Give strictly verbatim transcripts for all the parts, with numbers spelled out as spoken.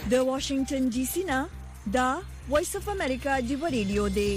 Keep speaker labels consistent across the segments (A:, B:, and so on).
A: د واشنگټن ډي سي نه دا وایس اف امریکا دی ریډیو دی.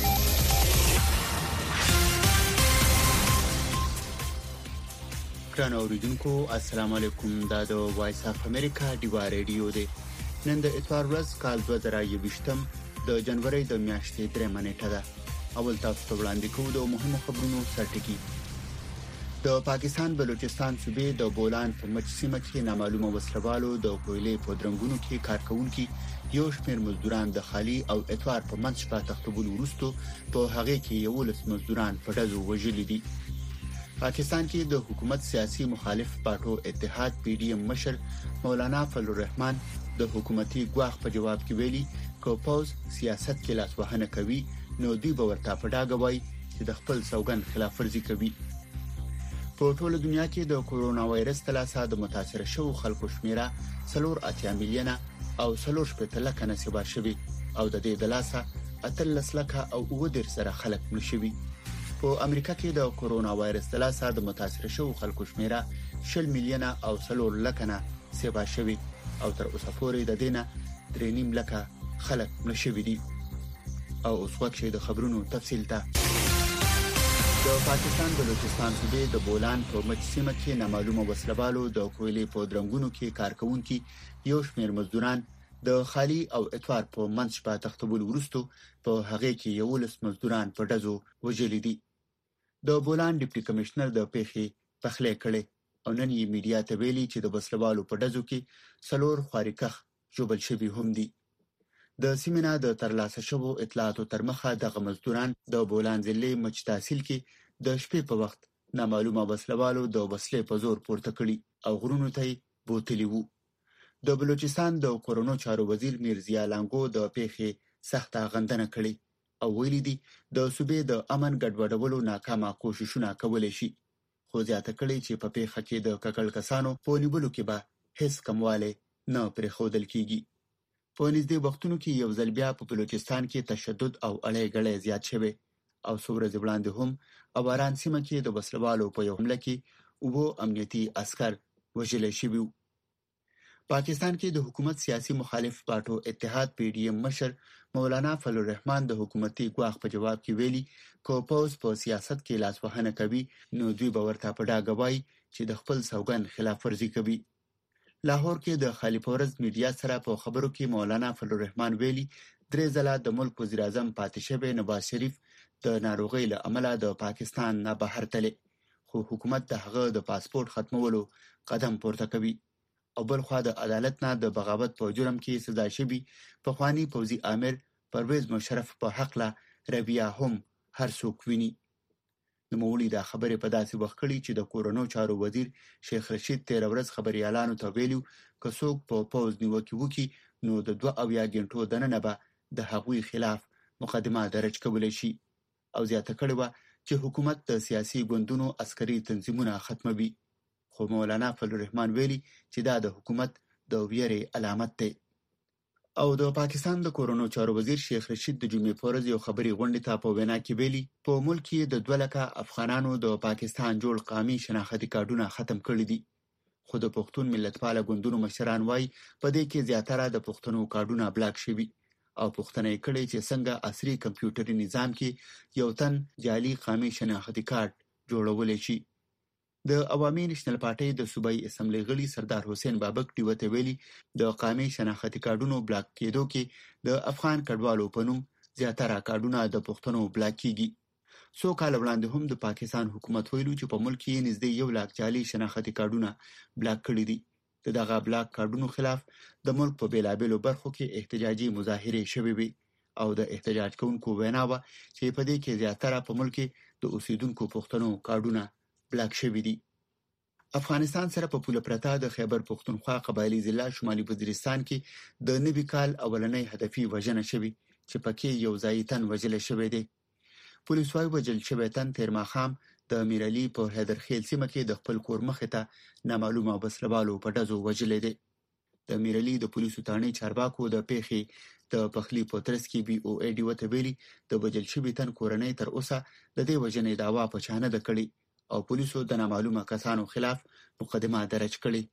B: ګران اوریدونکو السلام علیکم. دا د وایس اف امریکا دی ریډیو دی. نن د اتوار ورځ کال دوه زره یوویشتم د جنوري د میاشتې درېمه نیټه ده. اول تاسو ته وړاندې کوو د مهمو خبرونو سرټکی. د پاکستان بلوچستان صوبې د بولان په مچ سیمه کې نامعلومه وسلوالو د کویلې په درنګونو کې کارکونکو یو شمېر مزدوران د خالي او اتوار په منځ په تختبول ورستو په هغه کې یو لس مزدوران په ډزو وژل دي. پاکستان کې د حکومت سیاسي مخالف پارټو اتحاد پی ډی ایم مشر مولانا فضل الرحمن د حکومتي ګواښ په جواب کې ویلي کو پوز سیاست کې لاسوهنه کوي نو دوی به ورته په ډاګه وایي چې د خپل سوګند خلاف ورزي کوي. په ټوله دنیا کې د کورونا وایرس تلاسه د متاثر شوو خلکو شمیره څلور اتیا میلیونه او څلور شپږ لک نسبار شوی او د دې دلاسه اتلس لک او اوه سره خلک مړ شوي. په امریکا کې د کورونا وایرس تلاسه د متاثر شوو خلکو شمیره شل میلیونه او څلور لک نه سبا شوی او تر اوسه پورې د دینه درې نیم لک خلک مړ شوي دي. او اوس وخت د خبرونو تفصیل ته. د پاکستان بلوچستان صوبې د بولان په مچ سیمه کې نامعلومه وسلوالو د کویلې په درنګونو کې کارکونکو یو شمېر مزدوران د خالي او اتوار په منځ په تختبول ورستو په هغه کې یو لس مزدوران په ډزو وژل دي. د بولان ډیپټي کمشنر د پیښې پخلې کړي او نن یې میډیا ته ویلي چې د وسلوالو په ډزو کې څلور خارکخ جوړل شوي هم دي. د سیمینار د ترلاسه شوو اطلاعاتو تر مخه د مزدوران د بولان ضلع مچ تحصیل کې د شپې په وخت نامعلومه وسلوالو د وسلې په زور پورته کړي او غرونو ته بوتلی وو. د بلوچستان د کورونو چارو وزیر میرزیا لانګو د پیښې سخته غندنه کړې او ویلي دي د صوبې د امن ګډوډولو ناکامه کوششونه کولای شي، خو زیاته کړې چې په پیښه کې د ککړ کسانو په نیولو کې به هیڅ کمواله نه پرېښودل کیږي. په نږدې وختونو کې یو ځل بیا په بلوچستان کې تشدد او اړې غړې زیات شوه او څومره ځوړاندې هم اواران سیمه کې د وسلوالو په یو حمله کې اوو امنیتي عسكر وژل شوي. پاکستان کې د حکومت سیاسي مخالف پارټو اتحاد پی ډی ایم مشر مولانا فضل الرحمن د حکومتي ګواښ په جواب کې ویلي کو پوز په سیاست کې لاسوهنه کوي نو دوی به ورته په ډاګه وایي چې د خپل سوګند خلاف ورزي کوي. لاهور کې د خالي پورز میډیا سره په خبرو کې مولانا فضل الرحمن ویلي درې ځله د ملک وزیر اعظم پاتې شوی نواز شریف د ناروغۍ له امله د پاکستان نه بهر تللی، خو حکومت د هغه د پاسپورت ختمولو قدم پورته کوي او بل خوا د عدالت نه د بغاوت په جرم کې سزا شوی پخوانی پوځي امیر پرویز مشرف په حق لا رویه هم هر څوک ویني. نو مولي دا خبره په داسې وخت کړي چې د کورونو چارو وزیر شیخ رشید تیر ورځ خبريالانو ته ویلو که څوک په پوز نیوکه وکي نو د دوه اویا غنټو دننه به د هغوی خلاف مقدمه درج کولای شي او زیاته کړي و چې حکومت د سیاسي ګوندونو عسکري تنظیمونه ختموي. خو مولانا فضل الرحمن ویلي چې دا د حکومت د ویرې علامت دی. او د پاکستان د کورونو چارو وزیر شیخ رشید د جمعې په ورځ یو خبري غونډه ته په وینا کې ویلي په ملک کې د دوه لکه افغانانو د پاکستان جوړ قومي شناختی کارډونه ختم کړي دي، خو د پښتون ملتپال ګوندونو مشران وایي په دې کې زیاتره د پښتنو کارډونه بلاک شوي او پښتنه کړي چې څنګه عصري کمپیوټري نظام کې یو تن جعلي قومي شناختی کارت جوړول شي. د عوامي نېشنل پارټي د صوبایي اسمبلی غړي سردار حسین بابک ډیوته ویلي د قومي شناختی کارډونو بلاک کېدو کې د افغان کډوالو په نوم زیاتره کارډونه د پښتنو بلاک کیږي. څو کال وړاندې هم د پاکستان حکومت ویلو چې په ملک کې نږدې یو لاک جعلي شناختی کارډونه بلاک کړي دي. دغه بلاک کارډونو خلاف د ملک په بیلابېلو برخو کې احتجاجي مظاهرې شوې وي او د احتجاج کوونکو وینا و چې په دې کې زیاتره په ملک کې د اوسیدونکو پښتنو کارډونه بلاک شوی دي. افغانستان سره په پوله پرته د خیبر پختونخوا قبایلی ضلع شمالي وزیرستان کې د نوي کال اولنۍ هدفي وژنه شوی چې پکې یو ځای تن وژل شوی دی. پولیس وايي وژل شوی تن تیر ماښام د میرعلي په حیدرخیل سیمه کې د خپل کور مخې ته نامعلومه وسلوالو په ډزو وژلی دی. د میرعلي د پولیسو تاڼې چارواکو د پیښې د پخلی په ترڅ کې بي او ای ډي وته ویلي د وژل شوی تن کورنۍ تر اوسه د دې وژنې دعوا په چا نه ده کړې او پولیسو د نامعلومه کسانو خلاف مقدمه درج کړې.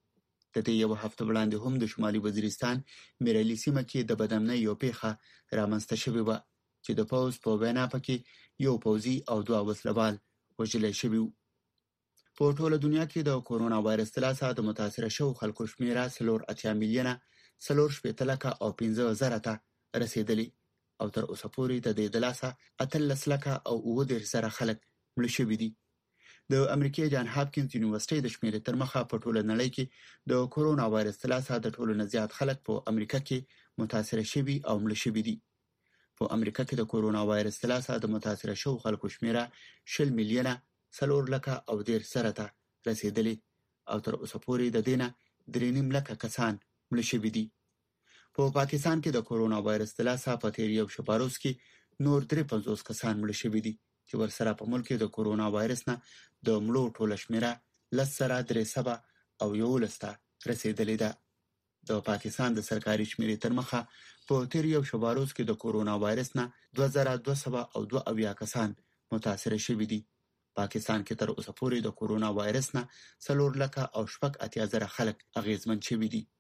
B: د دې یو هفته وړاندې هم د شمالي وزیرستان میرالي سیمه کې د بدامنۍ یو پیښه رامنځته شوې وه چې د پوځ په وینا پکې یو پوځي او دوه وسلوال وژلای شوي وو. په ټوله دنیا کې د کورونا وایرس له لاسه د متاثره شوو خلکو شمېره څلور اتیا میلیونه څلور شپېته لکه او پنځه زره ته رسېدلې او تر اوسه پورې د دې د لاسه اتلس لکه او اووه دېرش زره خلک مړه شوي دي. د امریکای جان هاپکینز یونیورسيټي د شمیرې تر مخه په ټوله نړۍ کې د کورونا وایرس له لاسه د ټولو نه زیات خلک په امریکا کې متاثره شوي او مړه شوي دي. په امریکا کې د کورونا وایرس له لاسه د متاثره شوو خلکو شمیره شل میلیونه څلور لکه او دېرش زره ته رسېدلې او تر اوسه پورې د دې نه درې نیم لکه کسان مړه شوي دي. په پاکستان کې د کورونا وایرس له لاسه په تیر یو شپه روز کې نور درې پنځوس کسان مړه شوي دي چې ورسره په ملک کې د کورونا وایرس نه د مړو ټوله شمیره لس زره درې سوه او یولس ته رسېدلې ده. د پاکستان د سرکاري شمیرې تر مخه په تیر یو شپه روز کې د کورونا وایرس نه دوه زره دوه سوه او دوه اویا کسان متاثره شوي دي. پاکستان کې تر اوسه پورې د کورونا وایرس نه څلور لکه او شپږ اتیا زره خلک اغېزمن شوي دي.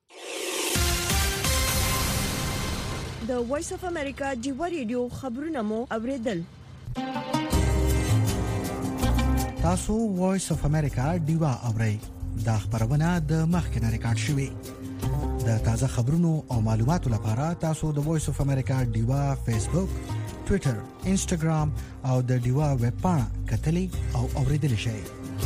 A: د وایس اف امریکا جیوا ریډیو خبرونه مو اوریدل.
C: تاسو وایس اف امریکا دیوا اورئ. دا خبرونه د مخکنه ریکارډ شوې. د تازه خبرونو او معلوماتو لپاره تاسو د وایس اف امریکا دیوا فیسبوک، ټوئیټر، انسټاګرام او د دیوا ویب پاڼه کتلی او اوریدلی شئ.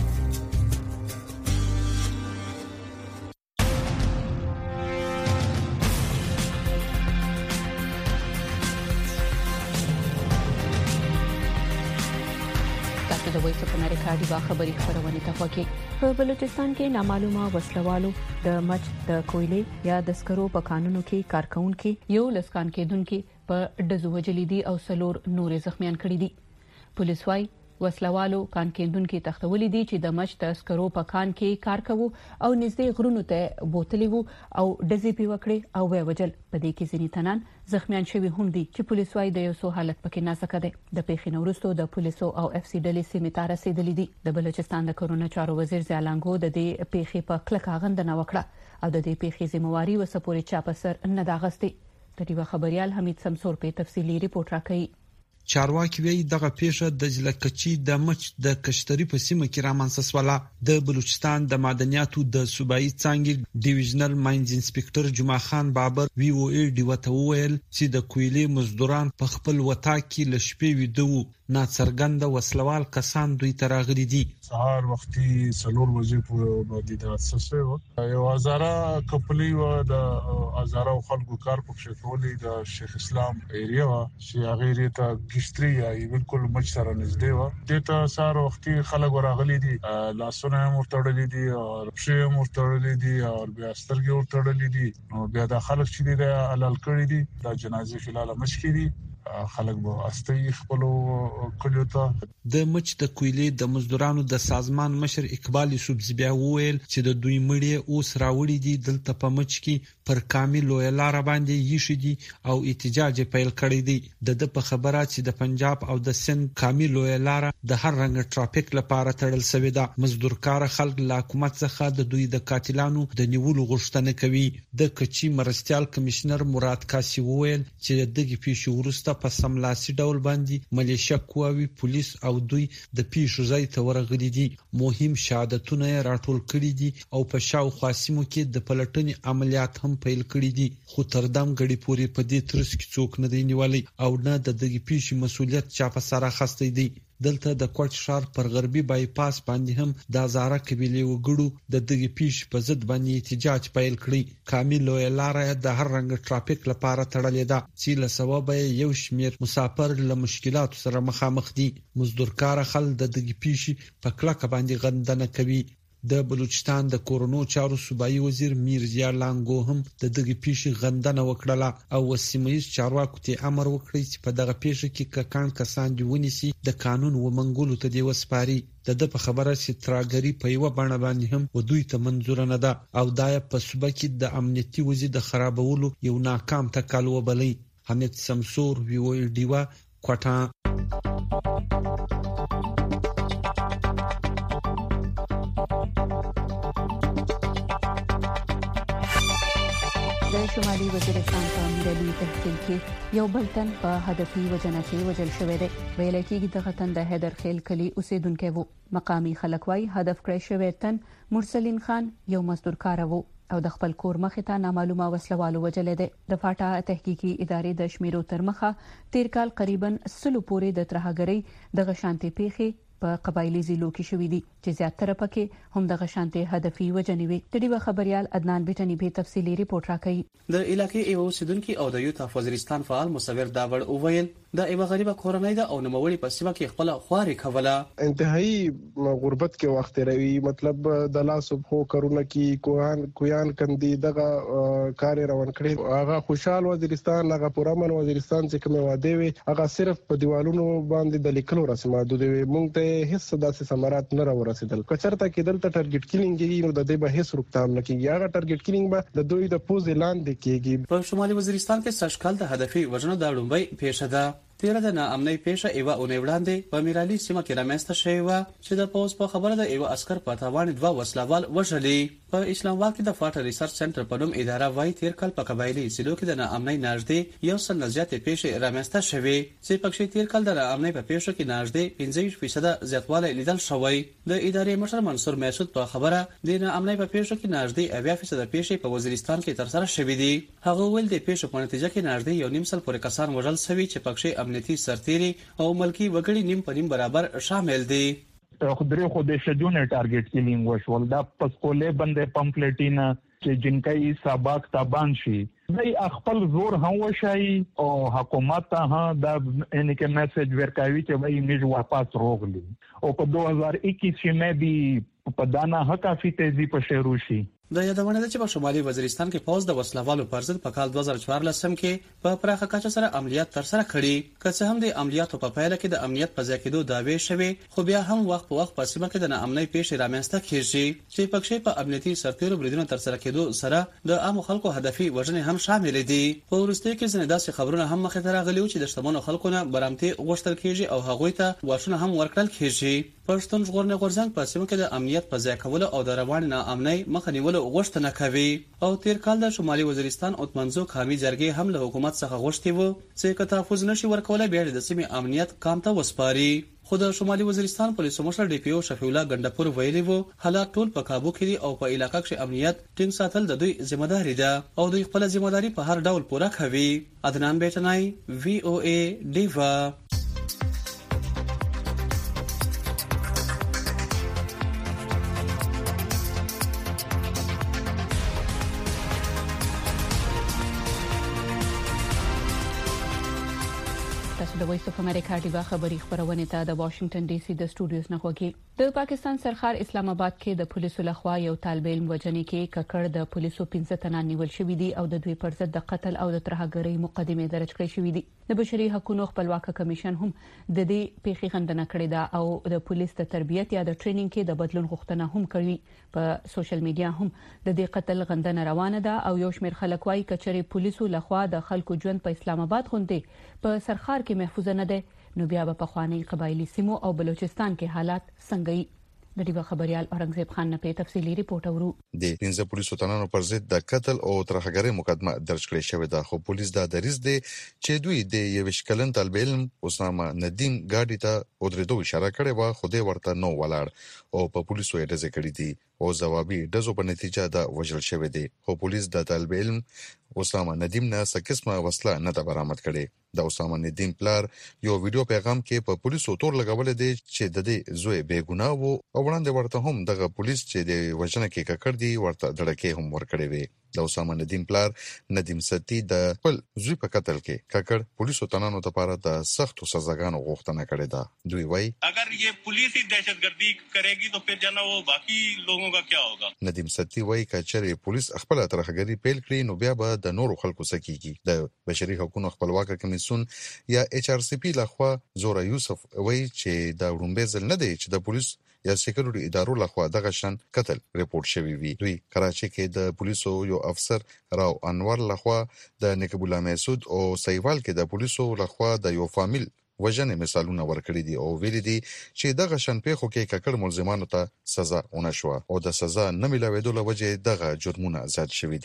D: د وایس اف امریکا د خبري خبرونه تفاکي په بلوچستان کې نامعلومه وسلوالو د مچ د کویلې یا د سکرو په قانونو کې کارکونکو یو لسکان کېدونکو په دزو وجلیدي او سلور نور زخمیان کړي دي. پولیس وايي وسلوالو کان کېدونکو تختولې دي چې د مچ د سکرو په کان کې کار کوي او نږدې غرونو ته بوتلې وو او دزي پی وکړي او وې وجل. په دې کې ځینې تنان زخمیان شوي هم دي چې پولیس وايي د یو څو حالت پکې نازک دي. د پیښې نورستو د پولیسو او اف سی ډلې سیمې ته رسیدلې دي. د بلوچستان د کرونا چارو وزیر زیالانګو د دې پیښې په کلکه غندنه وکړه او د دې پیښې ذمہواری وسپوري چا په سر نه داغستې. د دې خبريال حمید سمسور په تفصیلی ریپورت راکړي.
E: چارواکي وی دغه پیښه د جلکچی د مچ د کشتری په سیمه کې رامنځته شوه. د بلوچستان د معدنیاتو د صوبایي څانګې ډیویژنل ماینز انسپکټر جمعه خان بابر وی او ای ډی وته ویل چې د کویلې مزدوران په خپل وتا کې لشپې ویدو ناڅرګند وسلوال کسان دوی تراغلي دي.
F: سهار وختي سلور بجې په باندې د اساسه یو هزاره کپلی و د هزاره خلکو کار پکښ کولې د شیخ اسلام ایریا چې هغه ته گشتري یا بالکل مچ سره نږدې و. دته سهار وختي خلک ورغلي دي، لاسونه مرتړلې دي او پښې مرتړلې دي او بیا سترګې مرتړلې دي. نو بیا د خلک چې د علل کړی دي د جنازې خلاله مچ کړي خلک به استي خپل کلیو ته.
E: د مچ د کویلې د مزدورانو د سازمان مشر اقبال یوسف بیا وویل چې د دوی مړي اوس راوړي دي دلته په مچ کې پر کامل لویلار باندې یشي دي او احتجاج پیل کړی دی. د په خبره چې د پنجاب او د سند کامل لویلار د هر رنګ ټرافیک لپاره تړل شوی ده. مزدورکار خلک له حکومت څخه د دوی د قاتلانو د نیولو غوښتنه کوي. د کچي مرستيال کمشنر مراد کاسي وویل چې دغه پیښه ورسته په سملاسي ډول باندې ملیشیا قواوی پولیس او دوی د پیښو ځای ته ورغلي دي. مهم شهادتونه راټول کړي دي او په شاوخوا سیمو کې د پلټنې عملیات هم پیل کړي دي. خو تر دم غړي پورې په دې ترڅ کې څوک نه دی نیولای او نه د دغه پیښې مسولیت چا په سر اخیستی دی. دلته د کوټ شهر پر غربي بایپاس باندې هم د هزاره قبيله وګړو د دغه پیښ په ضد باندې احتجاج پیل کړی. کامل لار د هر رنګ ټرافیک لپاره تړلې ده چې له سبب یو شمیر مسافر له مشکلاتو سره مخامخ دي. مزدورکار خلک د دغه پیښ په کلکه باندې غندنه کوي. د بلوچستان د کورونو چارو صوبایي وزیر میرزیا لانګو هم د دغه پیښې غندنه وکړه او وسیمه‌یز چارواکو ته امر وکړي چې په دغه پیښه کې ککان کسان دی ونیسي د قانون و منګولو ته دی وسپاري. د د په خبره چې تراګری په یو باندې باندې هم و دوی ته منظور نه ده او دای په صوبه کې د امنیتي وزیر د خرابولو یو ناکام تکل وبلی. حمید سمسور وی او ډیوا کوټا.
D: د شمالي وزیرستان په میرعلي تحصیل کې یو بل تن په هدفي وجنه کې وژل شوی دی. ویل کېږي دغه تن د حیدر خیل کلي اوسیدونکی وو. مقامي خلک وايي هدف کړی شوی تن مرسلین خان یو مزدور کار وو او د خپل کور مخې ته نامعلومه وسلوالو وجلې ده. د فاټا تحقیقي ادارې د شمیرو تر مخه تیر کال قریبا سلو پورې د ترهګرۍ د غشانتي پیخي په قبایلی ضلعو کې شوې دي چې زیاتره پکې هم د غشانتي هدفي وجنې وي. د ډیوه خبريال عدنان بیٹنی به تفصیلی ریپورت راکړي.
G: د علاقې ایو سیدونکو او د یوت اف وزیرستان فعال مصور داور اوویل د ایو غریبه کورنۍ د او نوموړي په سیمه کې خپل خواري کوله.
H: انتهایی غربت کې وخت روي مطلب د لاس په کارونه کې کوهان کویان کندي دغه کار روان کړي. هغه خوشحال وزیرستان هغه پرامن وزیرستان چې کوم واده وي هغه صرف په دیوالونو باندې د لیکلو رسم محدود وي. مونږ ته هیڅ داسې ثمرات نه راورسېدل. کچرته کې دلته ټارګټ کیلینګ کیږي نو د دې به هیڅ روکتام نه کیږي. هغه ټارګټ کیلینګ به د دوی د پوز اعلان دی کیږي.
G: په شمالي وزیرستان کې سشکال د هدفي وژنو د لومړی پیښه ده. تیر د ناامنۍ پیښه ایوا اونۍ وړاندې په میرعلي سیمه کې رامنځته شوې وه چې د پوز په خبره د ایوا عسكر په تاوان دوه وسلوال وژلي. په اسلام آباد کې د فاټا ریسرچ سنټر په نوم اداره وايي تیر کال په قبایلی سیلو کې د ناامنۍ نږدې یو سل زیاتې پیښې رامنځته شوې چې پکې تیر کال د ناامنۍ په پیښو کې نږدې پنځه فیصد زیاتوالی لیدل شوی. د ادارې مشر منصور مسعود په خبره د ناامنۍ په پیښو کې نږدې اویا فیصد پیښې په وزیرستان کې تر سره شوې دي. هغه ویل د پیښو په نتیجه کې نږدې یو نیم سل پورې کسان وژل شوي چې پکې امنیتي سرتیري او ملکی وګړي نیم په نیم برابر شامل دي.
I: خدای خو د شجونه ټارګټ کیلینګ وشول دا پسکولې باندې پمفلټینا چې جنکای سبق تابان شي دای خپل زور هم وشي او حکومت ته دا ان کې میسج ورکوي چې وای موږ واپس روغلی او په دوه هزار اکیس کې مې بي په دانا حق کافي تیزی په شروشي.
G: د یادونه ده چې په شمالي وزیرستان کې پوز د وسلوالو پر ضد په کال دوه هزار چوارلسم کې په پراخه کچه سره عملیات تر سره کړي. که څه هم د عملیاتو په پایله کې د امنیت په ځکېدو داوی شوې خو بیا هم وخت په وخت په سیمه کې د ناامنۍ پیښې رامنځته کیږي چې پکې په امنیتي سرتیرو بریدونو تر سره کېدو سره د عام خلکو هدفي وژنې هم شامل دي. په ورسته کې ځینې داسې خبرونه هم مخې ته راغلي چې د شتمنو خلکو نه برامتي غوښتل کیږي او هغوی ته واښونه هم ورکړل کیږي. پښتون ژغورنې غورځنګ په سیمه کې د امنیت په ځای کولو او د روان ناامنۍ مخه نیولو غوښتنه کوي. او تیر کال د شمالي وزیرستان اوتمنځو قومي جرګې هم له حکومت څخه غوښتي وو چې که تحفظ نشي ورکولای بیا د سیمې امنیت کام ته وسپاري. خو د شمالي وزیرستان پولیسو مشر ډي پی او شفیع الله ګندپور ویلي وو حالات ټول په کابو کې دي او په علاقې کې امنیت ټینګ ساتل د دوی ځمېداري ده او دوی خپل ځمېداري په هر ډول پوره کوي. عدنان بیٹنای وی او ای ډیوا.
D: د وایس اف امریکا ډیوا خبری خبرونه ته د واشنگټن ډي سي د سټوډیوز نه خوږی. د پاکستان سرخار اسلام آباد کې د پولیسو لخوا یو طالب علم وجنې کې ککړ د پولیسو پنځه تنان نیول شوې دي او د دوی پر ضد د قتل او د ترهګرۍ مقدمه درج کړې شوې دي. د بشري حقوقو خپلواک کمیشن هم د دې پیښې غندنه کړې ده او د پولیس د تربیت یا د ټریننګ کې د بدلون غوښتنه هم کړې. په سوشل میډیا هم د دې قتل غندنه روانه ده او یو شمېر خلک وايي کچري پولیسو لخوا د خلکو ژوند په اسلام آباد غونډې په سرخار کې محفوظ نه ده نو بیا په خواني قبایلی سیمو او بلوچستان کې حالات څنګه وي. د ډیوه خبريال اورنګزیب خان نه په تفصیلی ریپورت اورو.
J: د پنځه پولیسو تنانو پر ضد د قتل او ترهګرۍ مقدمه درج کړې شوې ده خو پولیس دا دریځ دي چې دوی د یو شکلن طالب علم اسامه ندیم ګاډي ته ودرېدو اشاره کړې و خو دې ورته نو ولاړ او په پولیسو یې ډزې کړې دي او ځوابي ډزو په نتیجه دا وژل شوې دي. خو پولیس د طالب علم اسامه ندیم نه څه قسمه وسله نه ده برآمد کړې. د اسامه ندیم پلار یو ویډیو پیغام کې په پولیسو تور لګول دي چې د دې زوی بے ګناه وو او وړاندې ورته هم دغه پولیس چې د وژنه کې ککړ دي ورته دړکې هم ورکړې وي. د اسامه ندیم پلار ندیم ستی د خپل زوی په قتل کې ککړ پولیسو تنانو لپاره د سختو سزاګانو غوښتنه کړې ده. دوی وایي
K: اگر یہ پولیس ہی دہشتگردی کرے گی تو پھر جانا وہ باقی لوگوں کا کیا ہوگا.
J: ندیم ستی وایي کچري پولیس خپل ترهګري پیل کړي نو بیا به د نورو خلکو سکیږي. د بشري حقوقو خپلواک کمیسیون یا ایچ آر سی پی لخوا زورا یوسف وایي چې دا وړاندې ځل نه دی چې د پولیس یا سکیورټي ادارو لخوا دغه شان قتل ریپورت شوی وي. دوی کراچي کې د پولیسو یو افسر راو انور لخوا د نقیب الله مسعود او سیوال کې د پولیسو لخوا د یو فامیل وژنې مثالونه ورکړي دي او ویلي دي چې دغه شان پیښو کې ککړ ملزمانو ته سزا ونه شوه او د سزا نه ملاوېدو له وجې دغه جرمونه زیات شوي دي.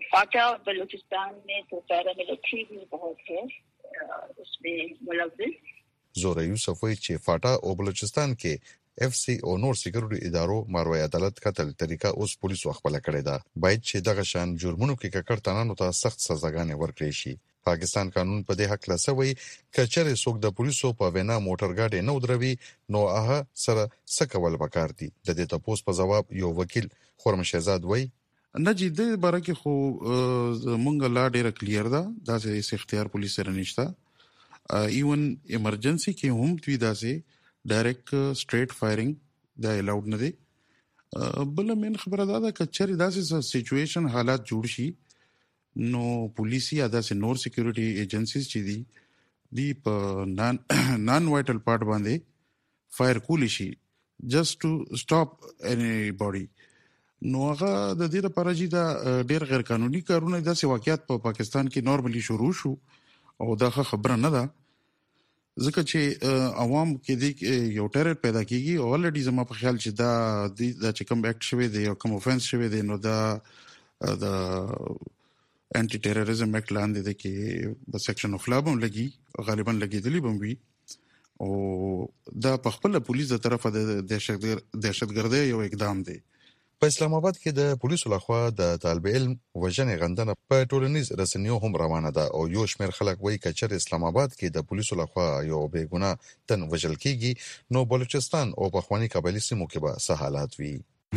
L: फाटा और बलूचिस्तान में तो पैरामिलिट्री भी बहुत है उसमें मुलव्विस।
J: زوره یوسف وایي چې فاټا او بلوچستان کې اف سی او نور سکیورټي ادارو ماروي عدالت قتل طریقه اوس پولیسو خپل کړی دا باید چې دغه شان جرمونو کې ککړ تنانو ته سخت سزاګانې ورکړي شي. پاکستان قانون په دې حق لاسوي کچره څوک د پولیسو په وینا موټر گاډي نه ودروي نو هغه سره سکول وکړ دي. د دې تاسو په جواب یو وکیل خرم شهزاد وایي
M: نجی د بارکه خو مونږ لا ډیره کلیر ده دا چې اختیار پولیس سره نشته ایون ایمرجنسي کې هم دوی داسې ډایرکټ سټریټ فایرینګ دا الاود نه دی. بل من خبره دا ده چې چېرې داسې سچويشن حالات جوړ شي نو پولیسي ادا سه نور سکیورټي ایجنسیز چې دي دی په نان نان وایټل پارت باندې فایر کولی شي جست ټو سټاپ اني باډي. نو هغه د دې لپاره چې دا ډېر غیر قانوني کارونه داسې واقعیت په پاکستان کې نورمالي شروع شو او دا خبره نه ده ځکه چې عوام کې د یو ټرر پیدا کیږي او الریډي زما په خیال چې دا د چې کوم اکټ شوی دی او کوم اوفنس شوی دی نو دا د انټي ټیرریزم اکټ لاندې دی کې په سیکشن اف لا هم لګي غالبا لګیدلی بم وي او دا په خپل پولیس د طرفه د دهشتګردۍ یو اقدام دی.
J: په اسلام آباد کې د پولیسو لخوا د طالب علم وژنې غندنه په ټولنیز رسنیو هم روانه ده او یو شمېر خلک وایي کچر اسلام آباد کې د پولیسو لخوا یو بې ګناه تن وژل کیږي نو بلوچستان او پخوانی قبایلی سیمو کې به څه حالات وي.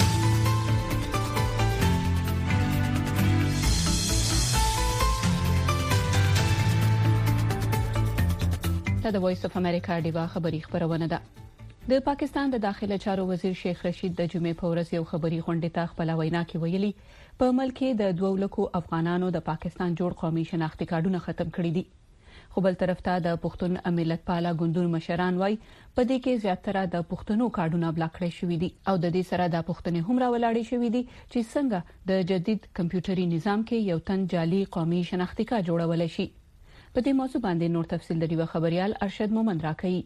D: دا د وایس اف امریکا ډیوا خبری خبرونه ده. د پاکستان د داخله چارو وزیر شیخ رشید د جمعې په ورځ یو خبري غونډه ته خپل وینا کې ویلي په ملک کې د دوه لکو افغانانو د پاکستان جوړ قومي شناختی کارډونه ختم کړي دي. خو بل طرف ته د پښتون ملت پاله ګوندونو مشران وای په دې کې زیاتره د پښتنو کارډونه بلاک کړي شوې دي او د دې سره د پښتنې هم راولاړې شوې دي چې څنګه د جدید کمپیوټري نظام کې یو تن جعلي قومي شناختی کارت جوړول شي. په دې موضوع باندې نور تفصیل د ریو خبريال ارشد مومند راکړي.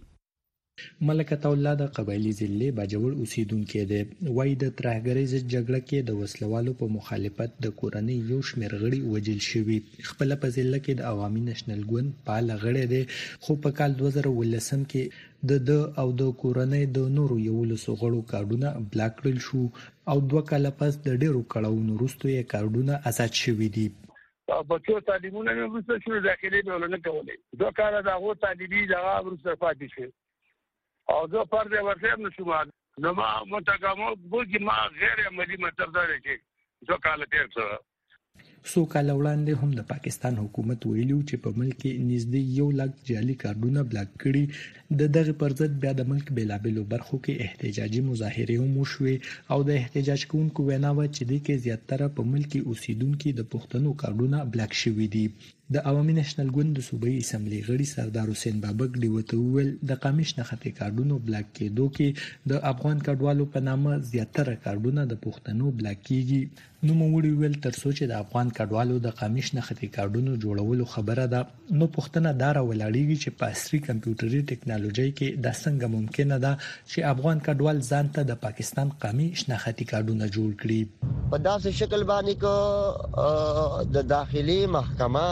N: ملکه الله د قبایلی ضلع باجوړ اوسیدونکو د وای د ترهګریز جګړه کې د وسلوالو په مخالفت د کورنۍ یو شمېر غړي وجل شوی. خپل په ضلع کې د عوامي نېشنل ګوند پال غړي دي خو په کال دوه زره ولسم کې د د او د کورنۍ د نورو یو لسو غړو کارډونه بلاک کړل شو او دوه کاله پس د ډیرو کړهونو وروسته یې کارډونه آزاد شوي دي.
O: بچو تعلیمونه مې ورسره شروع داخلي به نه کولې دوه کاله دا غو تعلیمي دغه ورسره پاتې شي او زه پر دې ورته نشم نو ما متګمو بوګي ما غیر عملی مطلب دا دی چې ځو کال تیر څه
N: سو کال وړاندې هم د پاکستان حکومت ویلو چې په ملک کې نږدې یو لک جعلي کارډونه بلاک کړي د دغه پر ضد بیا د ملک بیلابلو برخو کې احتجاجي مظاهره هم وشوي او د احتجاج کوونکو وینا و چې د کې زیاتره په ملک کې اوسیدونکو د پښتنو کارډونه بلاک شوي دي. د عوامي نېشنل ګوند د صوبایي اسمبلی غړي سردار حسین بابک ډیوته ویل د قامي شناختی کارډونو بلاک کېدو کې د افغان کډوالو په نامه زیاتره کارډونه د پښتنو بلاک کیږي. نو موږ ویل تر څو چې د افغان کډوالو د قامي شناختی کارډونو جوړولو خبره ده نو پښتنه دار ولاړیږي چې په عصري کمپیوټري ټکنالوژي کې د څنګه ممکنه ده چې افغان کډوال ځان ته د پاکستان قامي شناختی کارډونه جوړ کړي.
P: په داسې شکل باندې کو د داخلي محکمه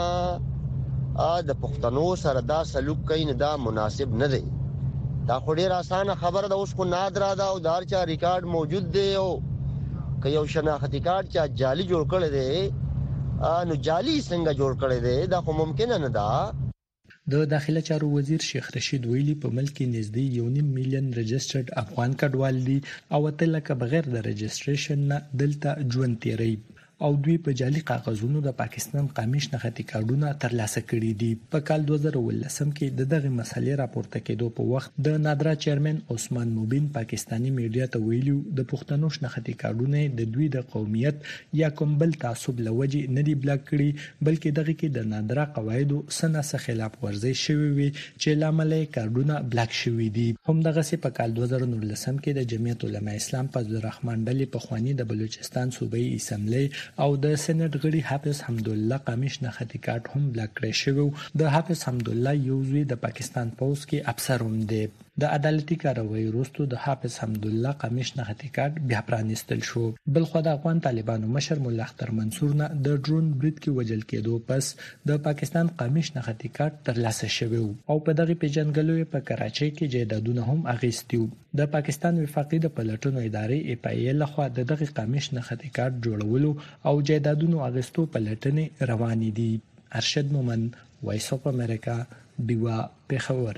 P: د پښتنو سره دا سلوک کوي نه دا مناسب نه دی. دا خو ډیر اسانه خبره ده اوس کو نادر ده او دار چا ریکارډ موجود دی او که یو شناختی کارت چا جعلي جوړ کړی دی نو جعلي څنګه جوړ کړی دی دا خو ممکن نه ده.
N: د داخله چارو وزیر شیخ رشید ویلي په ملک کې نږدې یو نیم میلیون رجسټرډ افغان کډوال دي او تل لکه بغیر د رجسټریشن نه دلته ژوند تیری او دوی په جعلي کاغذونو د پاکستان قامي شناختی کارډونه ترلاسه کړي دي. په کال دوه زره ولسم کې د دغه مسلې راپورته کېدو په وخت د نادرا چیرمن عثمان مبین پاکستانی میډیا ته ویلو د پښتنو شناختی کارډونه د دوی د قومیت یا کوم بل تعصب لوجې نه دی بلاک کړي بلکې دغه کې د نادرا قواعدو سنه سره خلاف ورزي شوی وي چې لامل کارډونه بلاک شوی دي. هم دغه سي په کال دوه زره ولسم کې د جمعیت العلماء اسلام په الرحمن ډلې په خواني د بلوچستان صوبایي اسمبلی او د سېنات غړي حافظ حمدالله قامي شناختی کارت هم بلاک کړی شوی. د حافظ حمدالله یو زوی د پاکستان پولیس کې افسر هم دی. د عدالتي کاروایی وروسته د حافظ حمدالله قمیش نښتي کارت بیا پرانیستل شو. بل خو د افغان طالبانو مشر مولا اختر منصور نه د ډرون برید کې وجل کېدو پس د پاکستان قمیش نښتي کارت ترلاسه شوی او په دغه پیژنګلوي په کراچۍ کې جایدادونه هم اغیستیو. د پاکستان وفاقي د پلټنو ادارې ای پی ای لخوا د دغه قمیش نښتي کارت جوړولو او جایدادونو اغیستو پلټنې روانې دي. ارشد مومن، وایس اف امریکا، دیوا، پېښور.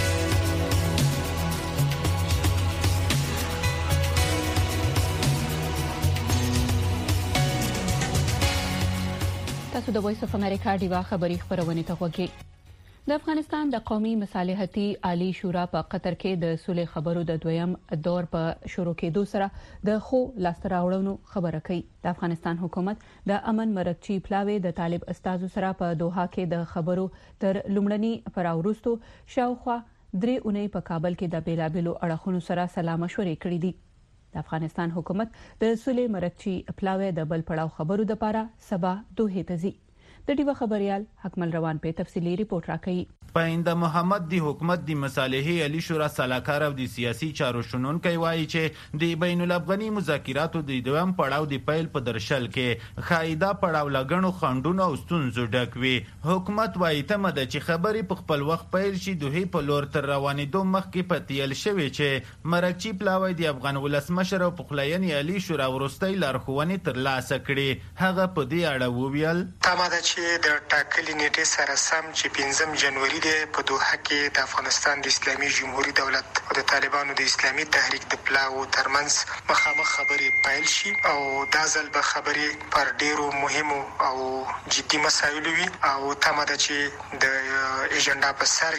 D: تاسو د وایس اف امریکا دیوا خبری خبرونه ته وګورئ. د افغانستان د قومي مصالحتي عالی شورا په قطر کې د صلح خبرو د دویم دور په شروع کېدو سره د خو لاستراوړنو خبره کوي. د افغانستان حکومت د امن مرکچی پلاوی د طالب استادو سره په دوحه کې د خبرو تر لومړني پراورستو شاوخوا درې اونۍ په کابل کې د بیلابلو اړخونو سره سلا مشورې کړې دي. د افغانستان حکومت د صلح مرکچی پلاوی د بل پړاو خبرو د لپاره سبا دوحه ته ځي. د ډیوه خبريال حکمل روان په تفصیلی ریپورت راکړي.
Q: پاینده محمد دی حکومت دی مصالحې علی شورا سلاکار او دی سیاسي چارو شنونکي وایي چې دی بین الافغاني مذاکراتو د دویم پړاو دی پیل په درشل کې خایده پړاو لګنو خندونو او ستونزو ډک وي. حکومت وایي ته مده چې خبري په خپل وخت پیل شي دوی په لور تر روانېدو مخکې پتیل شوی چې مرکچی پلاوی دی افغان ولسمشر او پخلایني علی شورا ورستۍ لارښوونې تر لاسه کړي. هغه په دې اړه وویل
R: تماده چې د ټاکلې نیټې سره سم چې پنځم جنوري دی په دوحه کې د افغانستان د اسلامي جمهوریت دولت او د طالبانو د اسلامي تحریک د پلاو ترمنځ مخامخ خبرې پیل شي او دا ځل به خبرې پر ډیرو مهمو او جدي مسایلو وي او تماده چې د ایجنډا په سر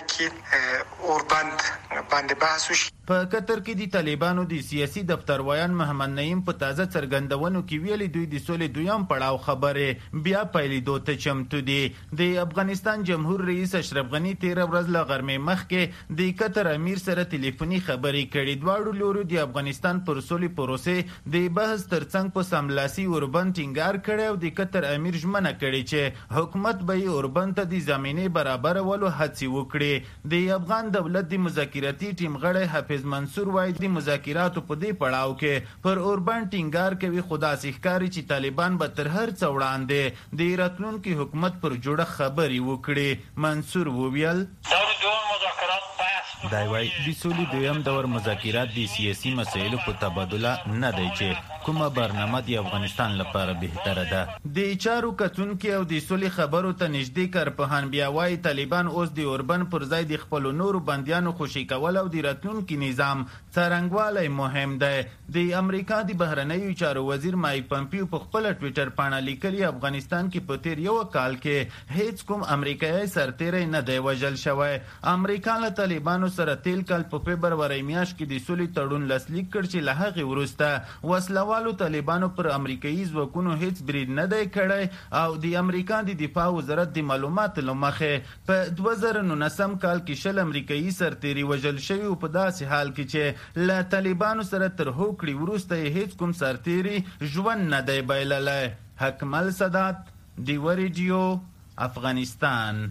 R: کې اوربند باندې بحث وشي.
Q: په قطر کې د طالبانو د سیاسي دفتروایان محمد نعیم په تازه څرګندونو کې ویلي دوی د سولې دویم پړاو خبرې بیا پیلېدو ته چمتو دي. د افغانستان جمهور رئیس اشرف غنی تیر ورځ له غرمې مخکې د قطر امیر سره ټلیفوني خبرې کړې. دواړو لورو د افغانستان پر سولې پروسې د بحث ترڅنګ په سملاسي اوربند ټینګار کړی او د قطر امیر ژمنه کړې چې حکومت به اوربند ته د زمینې برابرولو هڅې وکړي. د افغان دولت د مذاکراتي ټیم غړی حافظ منصور وایي د مذاکراتو په دې پړاو کې پر اوربند ټینګار کوي خدا سیخکاری چې طالبان به تر هر څه وړاندې د راتلونکي حکومت پر جوړه خبرې وکړي. منصور وویل دا وایي د سولې دویم دور مذاکرات د سیاسي مسایلو په تبادله نه دی چې کومه برنامه د افغانستان لپاره بهتره ده. د چارو کتونکو او د سولې خبرو ته نږدې کارپوهان بیا وایي طالبان اوس د اوربند پر ځای د خپل نورو بندیانو خوشي کول او د راتلونکي نظام څرنګوالی مهم دی. د امریکا د بهرنیو چارو وزیر مایک پمپیو په خپل ټویټر باندې لیکلي افغانستان کې په تیر یو کال کې هیڅ کوم امریکایي سرتیری نه دی وژل شوی. امریکا له طالبانو سره تیل کال په فبرवरी میاشت کې د سولې تړون لاسلیک کړ چې له هغې وروسته وسلوالو طالبانو پر امریکایي ځواکونو هیڅ برید نه دی کړی او د امریکا د دفاع وزارت د معلوماتو له مخې په دوه زره نولسم کال کې شل امریکایي سرتیري وژل شوي او په داسې حال کې چې له طالبانو سره تر هوکړې وروسته یې هیڅ کوم سرتیري ژوند نه دی بایللی. حکمل سادات، ډیوه ریډیو، افغانستان.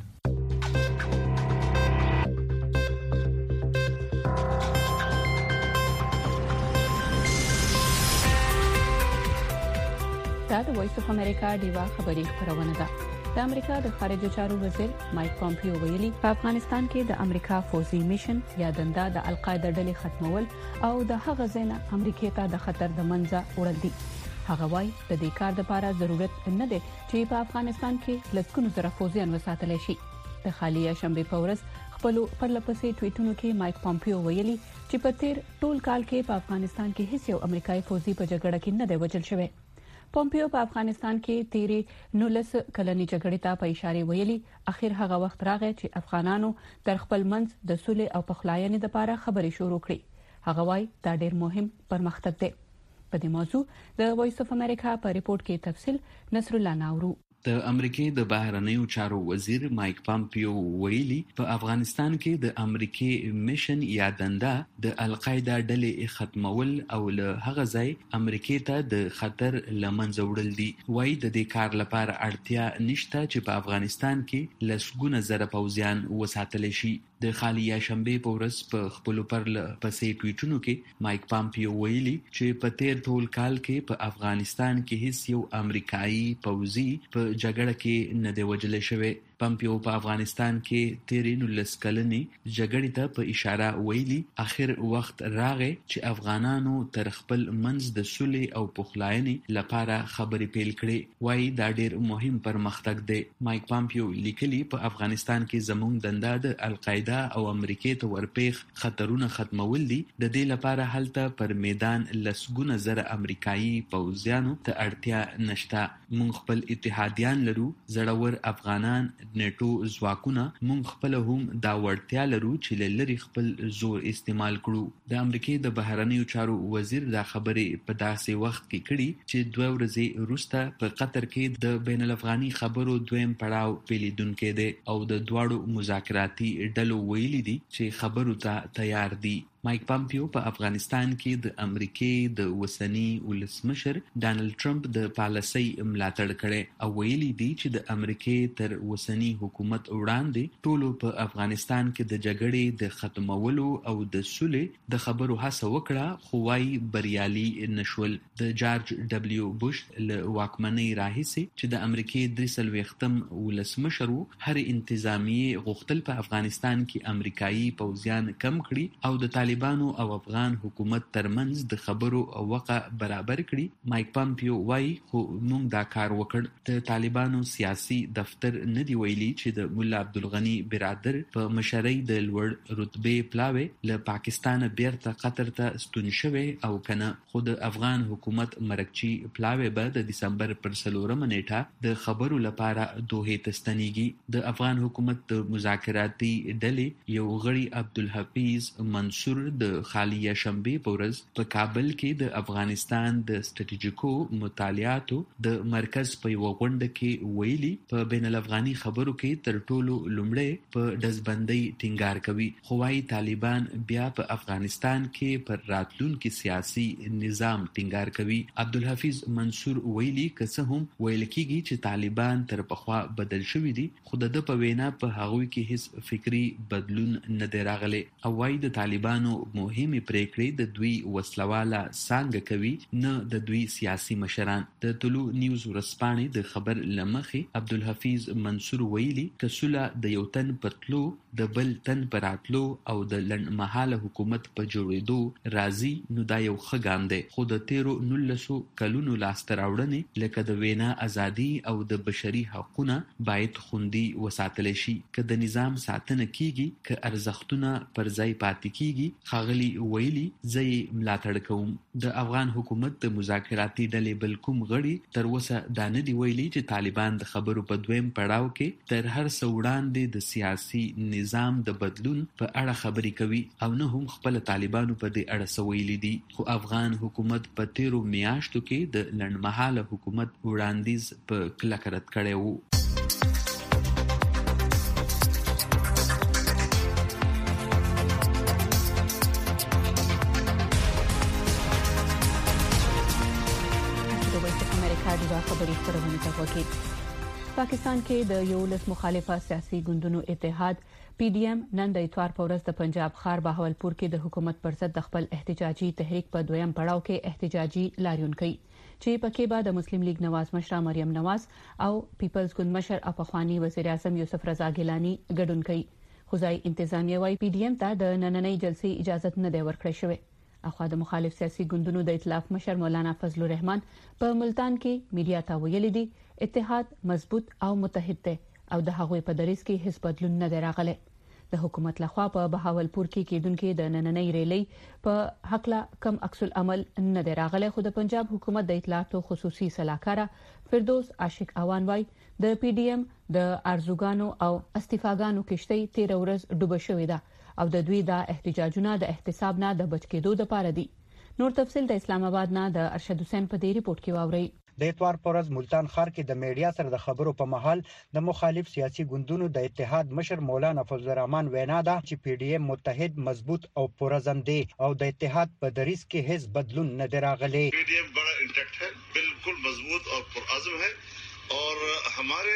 D: دا د وایس اف امریکا دیوا خبری خبرونه ده. د امریکا د خارجه چارو وزیر مایک پامپیو ویلي په افغانستان کې د امریکا فوزي میشن یا دنده د القاعده ډلې ختمول او د هغه ځینه امریکا ته د خطر د منځه وړل دي. هغه وايي د دې کار لپاره ضرورت نه دی چې په افغانستان کې لسګونو زره فوجیان وساتل شي. د خالیه شنبه په ورځ خپل پرلپسې ټویټونو کې مایک پامپیو ویلي چې په تیر ټول کال کې په افغانستان کې هیڅ یو امریکایي فوجي په جګړه کې نه دی وژل شوی. پامپیو په افغانستان کې تیرې نولس کلنې جګړې ته په اشاره ویلي اخر هغه وخت راغی چې افغانانو تر خپل منځ د صلح او پخلاینې لپاره خبرې شروع کړې. هغه وايي دا ډېر مهم پرمختګ دی. په دې موضوع د وایس اف امریکا په ریپورت کې تفصیل نصر الله ناورو.
S: د امریکای د بهرنیو چارو وزیر مایک پامپیو ویلي په افغانستان کې د امریکای میشن یا دنده د القاعده ډلې ختمول او له هغه ځای امریکای ته د خطر لمنځه وړل دي. وایي د دې کار لپاره اړتیا نشته چې په افغانستان کې لسګونه زره پوځیان وساتل شي. د خالیه شنبه په ورځ په خپل پرل پسې ټویټونو کې مایک پامپیو ویلي چې په تیر ټول کال کې په افغانستان کې هیڅ یو امریکایي پوځي په جګړه کې نه دی وژل شوی. پامپیو په افغانستان کې تیرینو لسکلنې جګړې ته په اشاره ویلي اخر وخت راغی چې افغانانو تر خپل منځ د سولې او پخلاینې لپاره خبرې پیل کړې. وایي دا ډېر مهم پرمختګ دی. مایک پامپیو لیکلي په افغانستان کې زموږ دنده د القاعده او امریکای ته ورپېخ خطرونه ختمول دي. د دې لپاره هلته پر میدان لسګونه زره امریکایي پوځیانو ته اړتیا نشته. موږ خپل اتحادیان لرو، زړور افغانان، نیټو ځواکونه. موږ خپل هم دا وړتیا لرو چې لری خپل زور استعمال کړو. د امریکای د بهرنیو چارو وزیر دا خبرې په داسې وخت کې کړي چې دوه ورځې وروسته په قطر کې د بین الافغاني خبرو دویم پړاو پیلیدونکو دی او د دواړو مذاکراتي ډلو ویلي دي چې خبرو ته تیار دي. مایک پامپیو په افغانستان کې د امریکای د وسنی ولسمشر ډانلډ ټرمپ د پالیسۍ ملاتړ کړي او ویلي دي چې د امریکای تر وسنی حکومت وړاندې ټولو په افغانستان کې د جګړې د ختمولو او د سولې د خبرو هڅه وکړه، خو وايي بریالي نشول. د جارج ډبلیو بوش له واکمنۍ راهیسې چې د امریکای درې څلوېښتم ولسمشر هر انتظامیه غوښتل په افغانستان کې امریکایي پوځیان کم کړي او د طالبانو او افغان حکومت ترمنځ د خبرو وقع برابر کړي. مایک پامپیو وايي خو موږ دا کار وکړ. د طالبانو سیاسي دفتر نه دی ویلي چې د مولا عبدالغني برادر په مشرۍ د لوړ رتبه پلاوي له پاکستان بیرته قطر ته ستون شوی او کنه، خو د افغان حکومت مرکچی پلاوي به د دسمبر پر څلورمه نیټه د خبرو لپاره دوه ته ستنیږي. د افغان حکومت د مذاکراتي ډلې یو غړي عبدالحفیظ منصور د خالیه شنبه په ورځ په کابل کې د افغانستان د ستراتیژیکو مطالعاتو د مرکز په یو غونډه کې ویلي په بین الافغاني خبرو کې تر ټولو لومړی په دزبندۍ ټینګار کوي، خو وايي طالبان بیا په افغانستان کې پر راتلونکي سیاسي نظام ټینګار کوي. عبدالحفیظ منصور ویلي که څه هم ویل کېږي چې طالبان تر پخوا بدل شوي دي، خو د ده په وینا په هغوی کې هیڅ فکری بدلون نه دی راغلی او وايي د طالبانو مهمه پریکړې د دوی وسلواله څنګه کوي نه د دوی سیاسي مشران. د طلوع نیوز ورسپانې د خبر لمخې عبدالحفیظ منصور ویلي کسوله د یو تن پتلو د بل تن پراتلو او د لنډمهاله حکومت په جوړېدو راځي نو دا یو ښه ګام دی، خو د تیرو نولسو کلونو لاسته راوړنې لکه د وینا ازادي او د بشري حقونه باید خوندي وساتل شي. که د نظام ساتنه کیږي، که ارزښتونه پر ځای پاتې کیږي، خاغلی ویلي زه یې ملاتړ کوم. د افغان حکومت د مذاکراتي ډلې بل کوم غړي تر اوسه دا نه دی ویلي چې طالبان د خبرو په دویم پړاو کې تر هر څه وړاندې د سیاسي نظام د بدلون په اړه خبرې کوي او نه هم خپل طالبانو په دې اړه څه ویلي دي. خو افغان حکومت په تیرو میاشتو کې د لنډمهاله حکومت وړاندیز په کلکه رد کړی وو.
D: خبري خبرونه تفاکې پاکستان کې د یولس مخالفه سیاسي ګوندونو اتحاد پی ډی ایم نن د اتوار په ورځ د پنجاب ښار بهاولپور کې د حکومت پر ضد د خپل احتجاجي تحریک په دویم پړاو کې احتجاجي لاریون کوي چې پکې به د مسلم لیگ نواز مشره مریم نواز او پیپلز ګوند مشر افغاني وزیر اعظم یوسف رضا ګیلانی ګډون کوي. خو ځای انتظامیه وايي پی ډی ایم ته د نننۍ جلسې اجازه نه دی ورکړی شوی. اخوا د مخالف سیاسي ګوندونو د ائتلاف مشر مولانا فضل الرحمن په ملتان کې میډیا ته ویلي دي اتحاد مضبوط او متحد دی او د هغوی په دریځ کې هیڅ بدلون نه دی راغلی. د حکومت لخوا په بهاولپور کې کېدونکې د نننۍ ریلی په حق لا کم عکس العمل نه دی راغلی، خو د پنجاب حکومت د اطلاعاتو خصوصي سلاکاره فردوس عاشق اوان وايي د پی ډی ایم د ارزوګانو او استفاګانو کشتۍ تیر ورځ ډوبه شوې ده او د دوی د احتجاجونو د احتساب نه د بچ کېدو لپاره دي. نور تفصيل د اسلام آباد نه د ارشد حسین په دې ریپورت کې واوري.
T: د اتوار پرز ملتان ښار کې د میډیا سره د خبرو په محل د مخالف سیاسي ګوندونو د اتحاد مشر مولانا فضل الرحمن وینا ده چې پی ډی ایم متحد مضبوط او پرعزم دی او د اتحاد په دریځ کې هیڅ بدلون نه دی راغلی.
U: پی ڈی ایم بڑا انٹیکٹ ہے، بالکل مضبوط اور پرعزم ہے اور ہمارے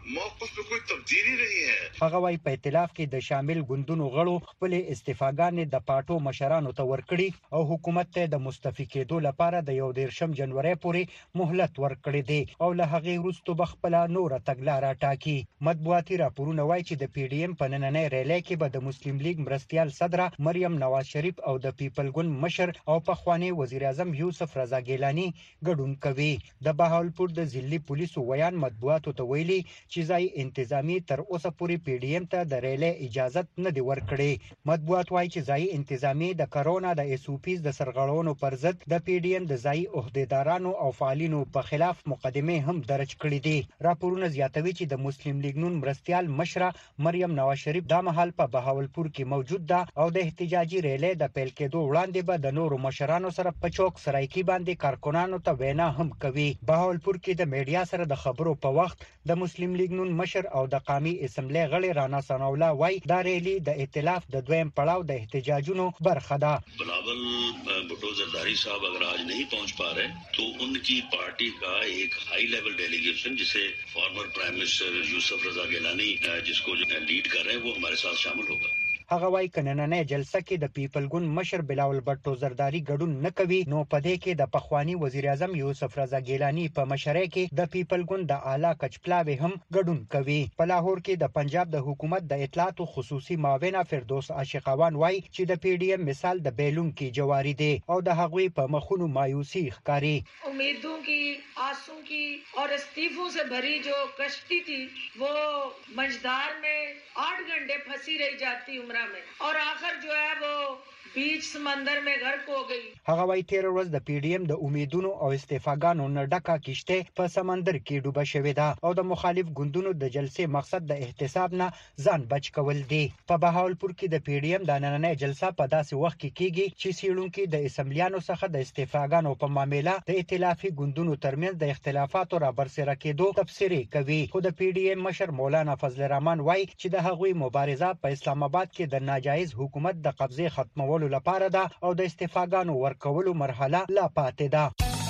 U: موقف पे कोई तब्दीली नहीं है.
T: هغه وايي په ائتلاف کې د شامل ګوندونو غړو خپل استعفاګانې د پاټو مشرانو ته ورکړي او حکومت ته د مستفی کېدو لپاره د یو دیرشم جنوري پورې مهلت ورکړي دي او له هغه وروسته بخپل نور تګلارې ټاکي. مطبوعاتي راپورونه وایي چې د پی ډی ایم په نننۍ ریلی کې به د مسلم لیگ مرستيال صدر مریم نواز شریف او د پیپل ګوند مشر او پخوانی وزیر اعظم یوسف رضا ګیلانی ګډون کوي. د بهاولپور د ضلعي پولیسو ویان مطبوعاتو ته ویلي چې ځای انتظامی تر اوسه پورې پی ډی ایم ته د ریلی اجازه نه دی ورکړي. مطبوعات وایي چې ځای انتظامی د کرونا د اس او پیز د سرغړونو پر ضد د پی ډی ایم د ځای عہدیدارانو او فعالینو په خلاف مقدمه هم درج کړې دي. راپورونه زیاتوي چې د مسلم لیگ نون مرستيال مشره مریم نواز شریف د مهال په بهاولپور کې موجود ده او د احتجاجي ریلی د پیل کېدو وړاندې به د نورو مشرانو سره په چوک سرایکی باندې کارکونانو ته وینا هم کوي. بهاولپور کې د میډیا سره د خبرو په وخت د مسلم لیگ نون مشر او د قومي اسمبلی غړي رانا ثناءالله وای دا ریلی د ائتلاف د دویم پړاو د احتجاجونو برخه ده.
V: بلاول भुट्टो जरदारी साहब अगर आज नहीं पहुंच पा रहे तो उनकी पार्टी का एक हाई लेवल डेलीगेशन जिसे former prime minister Yousuf Raza Gilani जिसको लीड कर रहे हैं वो हमारे साथ शामिल होगा.
T: هغه وايي کنننه جلسه کې د پیپل ګوند مشر بلاول بټو زرداری ګډون نه کوي نو پدې کې د پخوانی وزیر اعظم یوسف رضا ګیلانی په مشرۍ کې د پیپل ګوند د اعلی کچپلاوي هم ګډون کوي. په لاهور کې د پنجاب د حکومت د اطلاعات خصوصي معاون فردوس عاشقوان وايي چې د پی ډی ایم مثال د بیلون کې جواری دی او د هغوی په مخونو مایوسی ښکاری.
W: امیدوں کی آسوں کی اور استعفوں سے بھری جو کشتی تھی वो मंझधार में आठ घंटे फंसी रह जाती उम्रा में और आखिर जो है वो बीच समंदर में गर्क हो गई.
T: هغه وايي تیر ورځ د پی ډی ایم د امیدونو او استعفاګانو نه ډکه کشته په سمندر کې ډوبه شوې ده او د مخالف ګوندونو د جلسې مقصد د احتساب نه ځان بچ کول دي. په بهاولپور کې د پی ډی ایم د نننۍ جلسه په داسې وخت کې کیږي چې سیړونکو د اسمبلیانو څخه د استعفاګانو په معاملې د ائتلافي ګوندونو ترمنځ د اختلافاتو را برسره کېدو تفسیري کوي. خو د پی ډی ایم مشر مولانا فضل الرحمن وايي چې د هغوی مبارزه په اسلام آباد کې د ناجایز حکومت د قبضه ختمولو لپاره ده او د استعفاګانو ورکولو مرحله لا پاتې ده.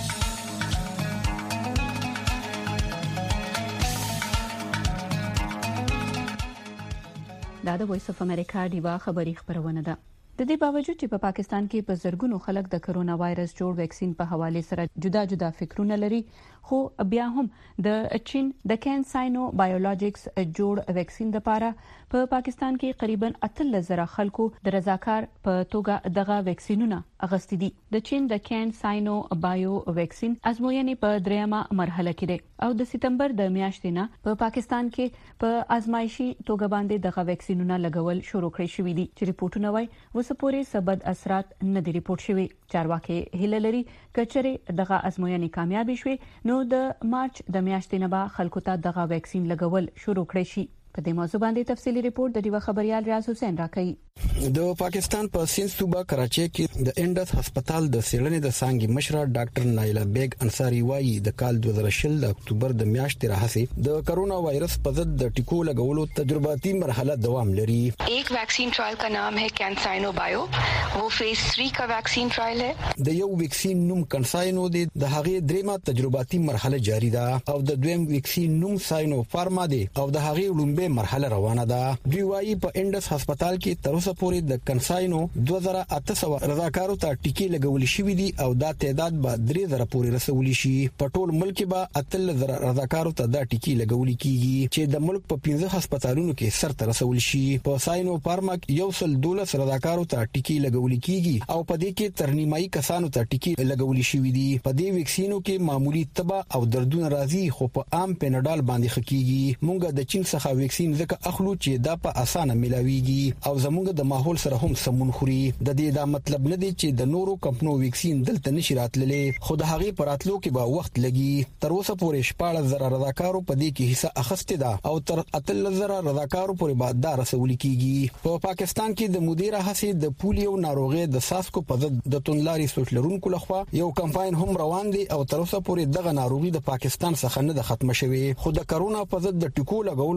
D: دا د وایس اف امریکا دیوا خبری خبرونه ده. د دې باوجود چې په پا پاکستان کې په زرګونو خلک د کرونا وایرس جوړ ویکسین په حواله سره جدا جدا فکرونه لري خو بیا هم د چین د کانساینو بایولوژیکس جوړ ویکسین لپاره په پا پاکستان کې قریبا اتلس زره خلکو د رضاکار په توګه دغه ویکسینونه اغستې دي. د چین د کانساینو بایو ویکسین ازموینې په دریمه مرحله کې ده او د سپتمبر د میاشتې نه په پا پاکستان کې په آزمایشي توګه باندې دغه ویکسینونه لګول شروع کړی شوې دي چې ریپورتونه وايي وسپوري سبد اثرات نه دی ریپورت شوی. چارواکي هیله لري کچره دغه ازموینې کامیابی شوي نو د مارچ د میاشتې نه به خلکو ته دغه ویکسین لګول شروع کړي شي. په دې موضوع باندې تفصيلي ریپورت د دیو خبريال ریاض حسین راکړي.
X: د پاکستان په سند صوبه کراچي کې د انډس هسپتال د سیړنې د سانګي مشره ډاکټر نایلا بیگ انصاری وايي د کال دوه هزار شل د اکتوبر د میاشتې راهسي د کرونا وایرس په ضد د ټیکو لګولو تجرباتي مرحله دوام لري.
Y: एक वैक्सीन ट्रायल का नाम है कैंसाइनो बायो, वो फेज थ्री का वैक्सीन ट्रायल है.
X: د یو ویکسین نوم کنساینو دی د هغې دریمه تجرباتي مرحله جاری ده او د دویم ویکسین نوم ساينو فارما دی او د هغې لومبه مرحله روانه ده. دوی وايي په انډس هسپتال کې تر اوسه پورې د کنساینو دوه زره اته سوه رضاکارو ته ټیکې لګول شوې دي او دا تعداد به درې زره پورې رسول شي. په ټول ملک کې به اتلس زره رضاکارو ته دا ټیکې لګول کیږي چې د ملک په پنځه هسپتالونو کې سر ته رسول شي. په ساينو فارما یو سل دولس رضاکارو ته ټیکې لګول کیږي او په دې کې تر نیمایي کسانو ته ټیکې لګول شوې دي. په دې ویکسینو کې معمولی تبه او دردونه راځي خو په عام پیناډال باندې خکېږي. مونږ د چین څخه ویکسین ځکه اخلو چې دا په اسانه ملاويږي او زموږ د ماحول سره هم سمون خوري. د دې دا مطلب نه دی چې د نورو کمپنو ویکسین دلته نشي راتللی خو د هغې پراتلو کې به وخت لګي. تر اوسه پورې شپږ زره رضاکارو په دې کې حصہ اخیسته ده او تر اتلس زره رضاکارو پورې به دا رسول کیږي. په پاکستان کې د مدیره هڅې د پولیو ناروغي د ساسکو په ضد د تونلاري سوچلرونکو لخوا یو کمپاین هم روان دی او تر اوسه پورې دغه ناروغي د پاکستان څخه نه د ختمه شوی خو د کرونا په ضد د ټیکو لګولو لپاره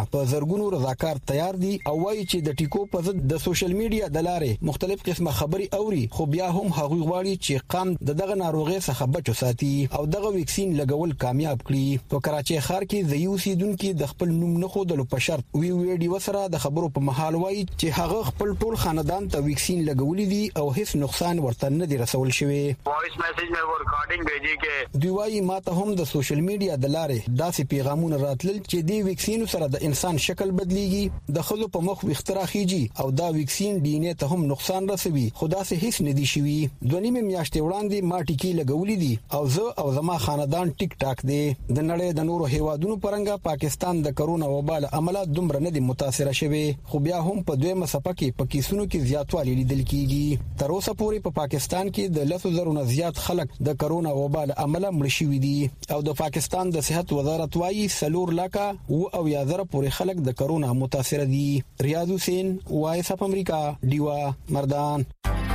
X: ته په زرګونو رضاکار تیار دي او وایي چې د ټیکو په ضد د سوشل میډیا د لارې مختلف قسمه خبري اوري، خو بیا هم هغوی غواړي چې قام د دغه ناروغي څخه بچو ساتي او دغه ویکسین لګول کامیاب کړي. په کراچي ښار کې د یو سیدونکو د خپل نوم نه خودلو په شرط وی ویډیو سره د خبرو په محل وایي چې هغه خپل ټول خاندان ته ویکسین لګولې دي او هیڅ نقصان ورته نه دی رسول شوی.
A: وایس میسج مې ورکارډینګ بھیجي کې
X: دوی وایي ماته هم د سوشل میډیا د لارې داسې پیغامونه راتلل چې دی ویکسین سره د انسان شکل بدلیږي، د خلکو په مخ وخترا خيږي او دا ویکسین ډي ان اے ته هم نقصان رسوي، خدا سه هیڅ نه دي شوی. دوه نیمه میاشتې وړاندې ما ټیکي لګولې دي او زه او زما خاندان ټیک ټاک دي. د نړۍ د نورو هیوادونو پرنګه پاکستان د کرونا وبا له امله دومره نه دي متاثر شوی، خو بیا هم په دویمه صفه کې په کیسونو کې زیاتوالی لیدل کیږي. تر اوسه پورې په پاکستان کې د لسو زرو نه زیات خلک د کرونا وبا له امله مړ شوي دي او د پاکستان د صحت وزارت وايي سلور لاکه او او یا زره پورې خلک د کرونا متاثر دي. ریاض حسین، وایس اف امریکا، دیوا مردان.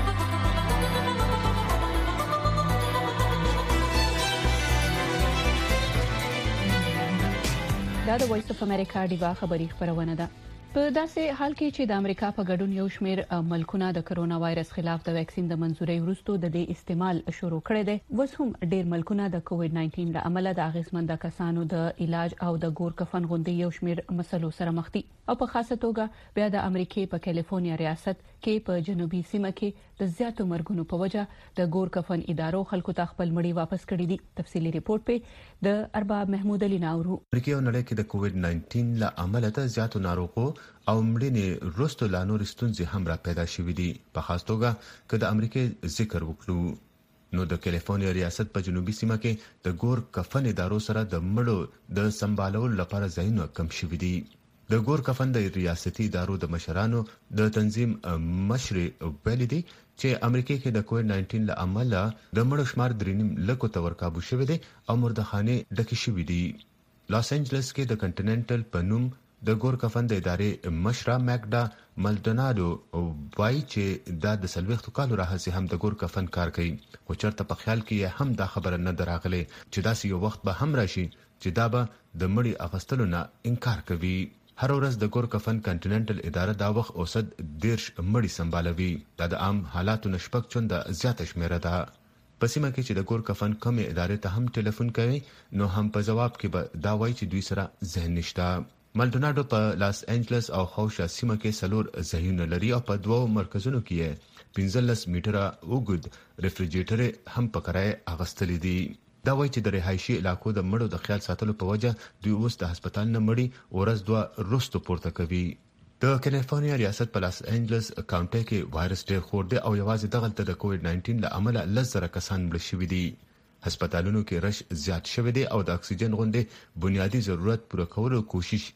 D: دا د وایس اف امریکا دیوا خبری خبرونه ده. په داسې حال کې چې د امریکا په ګډون یو شمېر ملکونه د کرونا وایرس خلاف د ویکسین د منزورۍ وروسته د دې استعمال شروع کړی دی. اوس هم ډېر ملکونه د کووډ نایټین له امله د اغیزمند کسانو د علاج او د ګور کفن غونډې یو شمېر مسلو سره مخ دي او په خاصه توګه بیا د امریکای په کالیفورنیا ریاست کې په جنوبي سیمه کې د زیاتو مرګونو په وجه د ګور کفن ادارو خلکو ته خپل مړي واپس کړي دي. تفصیلی ریپورت په د ارباب محمود علي ناورو.
B: امریکا او نړۍ کې د کووډ نایټین له امله د زیاتو ناروغو او مړینې وروسته لا نور ستونزې هم را پیدا شوې دي. په خاص توګه که د امریکای ذکر وکړو نو د کالیفورنیا ریاست په جنوبي سیمه کې د ګور کفن ادارو سره د مړو د سمبالولو لپاره ځایونه کم شوي دي. د ګور کفن د ریاستي ادارو د مشرانو د تنظیم مشر ویلي دي چې امریکا کې د کووډ نایټین له امله د مړو شمار درې نیم لکو ته ورکابو شوی دی او مردخانه ډکې شوې دي. لاس انجلس کې د کنټیننټل په نوم د ګور کفن د ادارې مشره ماګدا مالډوناډو وایي چې دا د سلويختو کالو راهسي هم د ګور کفن کار کوي، خو چرته په خیال کې هم دا خبره نه دراغله چې داسې یو وخت به هم راشي چې دا به د مړي اغستلو نه انکار کوي. هر ورځ د ګور کفن کنټیننټل اداره دا وخت اوسط دیرش مړي سمبالوي. دا د عام حالاتو نشپک چون د زیاته شمیره ده. په سیمه کې چې د ګور کفن کومې ادارې ته هم ټلیفون کوي نو هم په جواب کې به دا وایي چې دوی سره ذهن نشته. مالډوناډو په لاس انجلس او خوشا سیمه کې سلور ځایونه لري او په دوو مرکزونو کې پنځلس میټره وګد ریفریجریټر هم په کرای اغستلې دي. دا وایي چې د رهایشي علاقو د مړو د خیال ساتلو په وجه دوی اوس د هسپتال نه مړي ورځ دوه رستو پورته کوي. د کالیفورنیا ریاست په لاس انجلس کاونټي کې وایرس ډېر خور دی او یوازې دغلته د کووډ نایټین له امله لزر کسان مړ شوي دي. هسپتالونو کې رش زیات شوی دی او د اکسیجن غونډې بنیادی ضرورت پوره کولو کوشش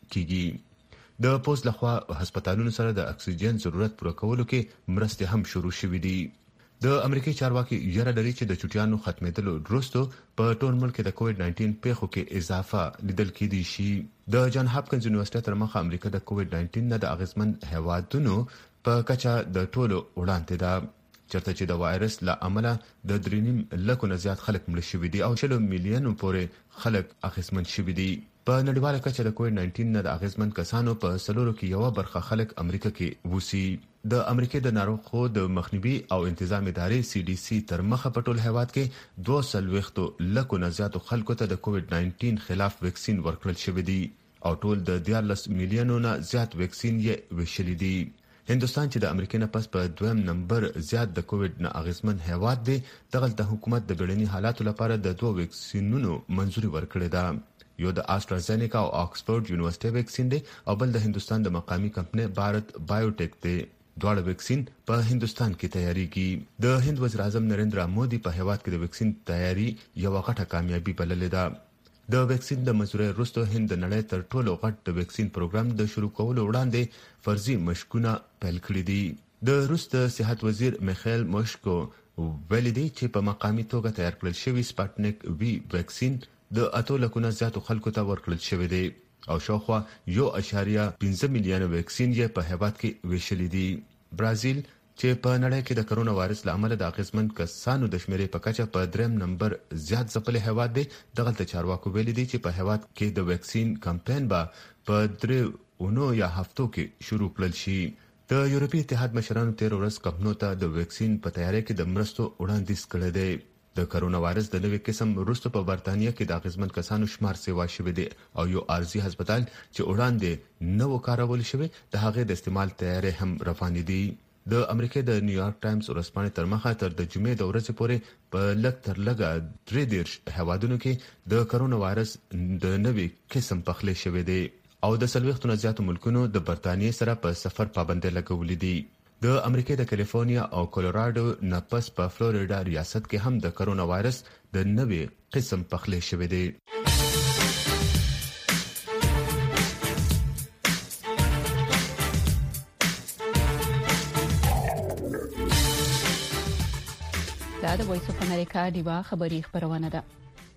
B: کیږي. د پوز لخوا هسپتالونو سره د اکسیجن ضرورت پوره کولو کې مرستې هم شروع شوې دي. د امریکای چارواکي یره لري چې د چټیانو ختمېدلو وروسته په ټول ملک کې د کووډ نایټین پیښو کې اضافه لیدل کېدی شي. د جان هاپکینز یونیورسيټي تر مخه امریکا د کووډ نایټین نه د اغیزمن هیوادونو په کچه د ټولو وړاندې ده، چرته چې د وایرس له امله د درې نیم لکو نه زیات خلک مړ شوي دي او شل میلیونو پورې خلک اغیزمن شوي دي. په نړیواله کچه د کووډ نایټین نه د اغیزمن کسانو په سلورو کې یو برخه خلک امریکا کې وسی. د امریکا د ناروغو د مخنیوي او انتظام ادارې سی ډي سي تر مخه په ټول هیواد کې دوه سلويختو لکو نه زیات خلکو ته د کووډ نایټین خلاف ویکسین ورکړل شوی دی او ټول د دیارلس میلیونو نه زیات ویکسین یې وشلې دي. هندستان چې د امریکا نه پس په دویم نمبر زیات د کووډ نه اغیزمن هیواد دی، دغه د حکومت د بیړني حالاتو لپاره د دوه ویکسینونو منځوري ورکړې ده. یو د آسترازینیکا او آکسفورد یونیورسيټي ویکسین دی او بل د هندستان د مقامی کمپنی بھارت بایوټیک دی. دواړه ویکسین په هندستان کې تیاریږي. د هند وزیر اعظم نریندرا مودي په هیواد کې د ویکسین تیاری یو غټه کامیابی بللې ده. د ویکسین د منځوري وروسته هند د نړۍ تر ټولو غټ د ویکسین پروګرام د شروع کولو وړاندې فرضي مشکونه پیل کړي دي. د روس د صحت وزیر میخائیل موشکو ویلي دی چې په مقامی توګه تیار کړل شوی سپاټنیک وی ویکسین د اتو لکو نه زیاتو خلکو ته ورکړل شوی دی او شاوخوا یو اشاریه پنځه میلیونه ویکسین یې په هیواد کې ویشلې دي. برازیل چې په نړۍ کې د کرونا وایرس لامل د اغیزمن کسانو د شمیرې په کچه په دریم نمبر زیات ځپلې هیواد دی. دغه د چارواکو ویلي دي چې په هیواد کې د ویکسین کمپاین به په درې اونو یا هفتو کې شروع کړل شي. د یورپی اتحاد مشرانو تیر ورځ کمپنیو ته د ویکسین په تیاری کې د مرستو وړاندیز کړی دی. د کرونا وایرس د نوې قسم وروسته په برتانیا کې د اغیزمن کسانو شمار سیوا شوی دی او یو ارزي هسپتال چې وړاندې نو کارول شوی د هغې د استعمال تیاری هم روان دي. د امریکا د نیویارک ټایمز ورځپاڼې تر مخه تر د جمعې د ورځې پورې په لږ تر لږه درې دیرش هیوادونو کې د کرونا وایرس د نوې قسم پخلی شوی دی او د څلوېښتو نه زیاتو ملکونو د برتانیې سره په سفر پابندۍ لګولې دي. د امریکا د کالیفورنیا او کولوراډو نه پس په فلوریډا ریاست کې هم د کرونا وایرس د نوې قسم پخلی شوی دی.
D: دا د وایس اف امریکا دیوا خبری خبرونه ده.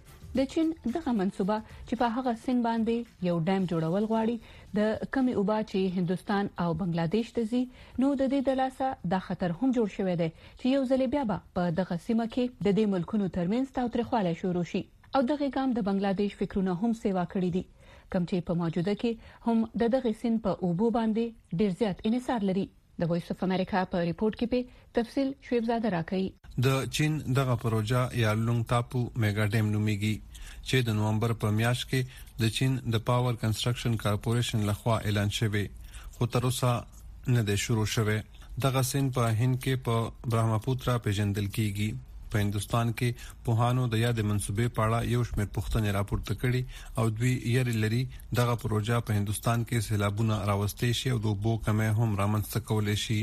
D: د چین دغه منصوبه چې په هغه سین باندې یو ډیم جوړول غواړي د کمی اوبه چې هندستان او بنگلاديش ته ځي نو د دې د لاسه د خطر هم جوړ شوی دی چې یو ځل بیا به په دغه سیمه کې د دې ملکونو ترمنځ تاوتریخوالی شروع شي او دغه ګام د بنگلاديش فکرونه هم سیوا کړی دي کوم چې په موجوده کې هم د دغه سین په اوبو باندې ډیر زیات انحصار لري. د وایس اف امریکا په ریپورت کې په تفصیل شعیب زاده راکړي.
C: د چین دغه پروژه یا لونګ تاپو میگا ډیم نومیږي چې د نومبر په میاشت کې د چین د پاور کنسټرکشن کارپوریشن لخوا اعلان شوی خو تر اوسه نه دی شروع شوی. دغه سین په هند کې په برهماپوترا پیژندل کیږي. په هندستان کې پوهانو د یاد منسوبې پاړه یو شمېر پوښتنې راپورته کړي او دوی یې لري دغه پروژه په هندستان کې سیلابونه راوستي شي او د اوبو کمی هم رامنځته کولای شي.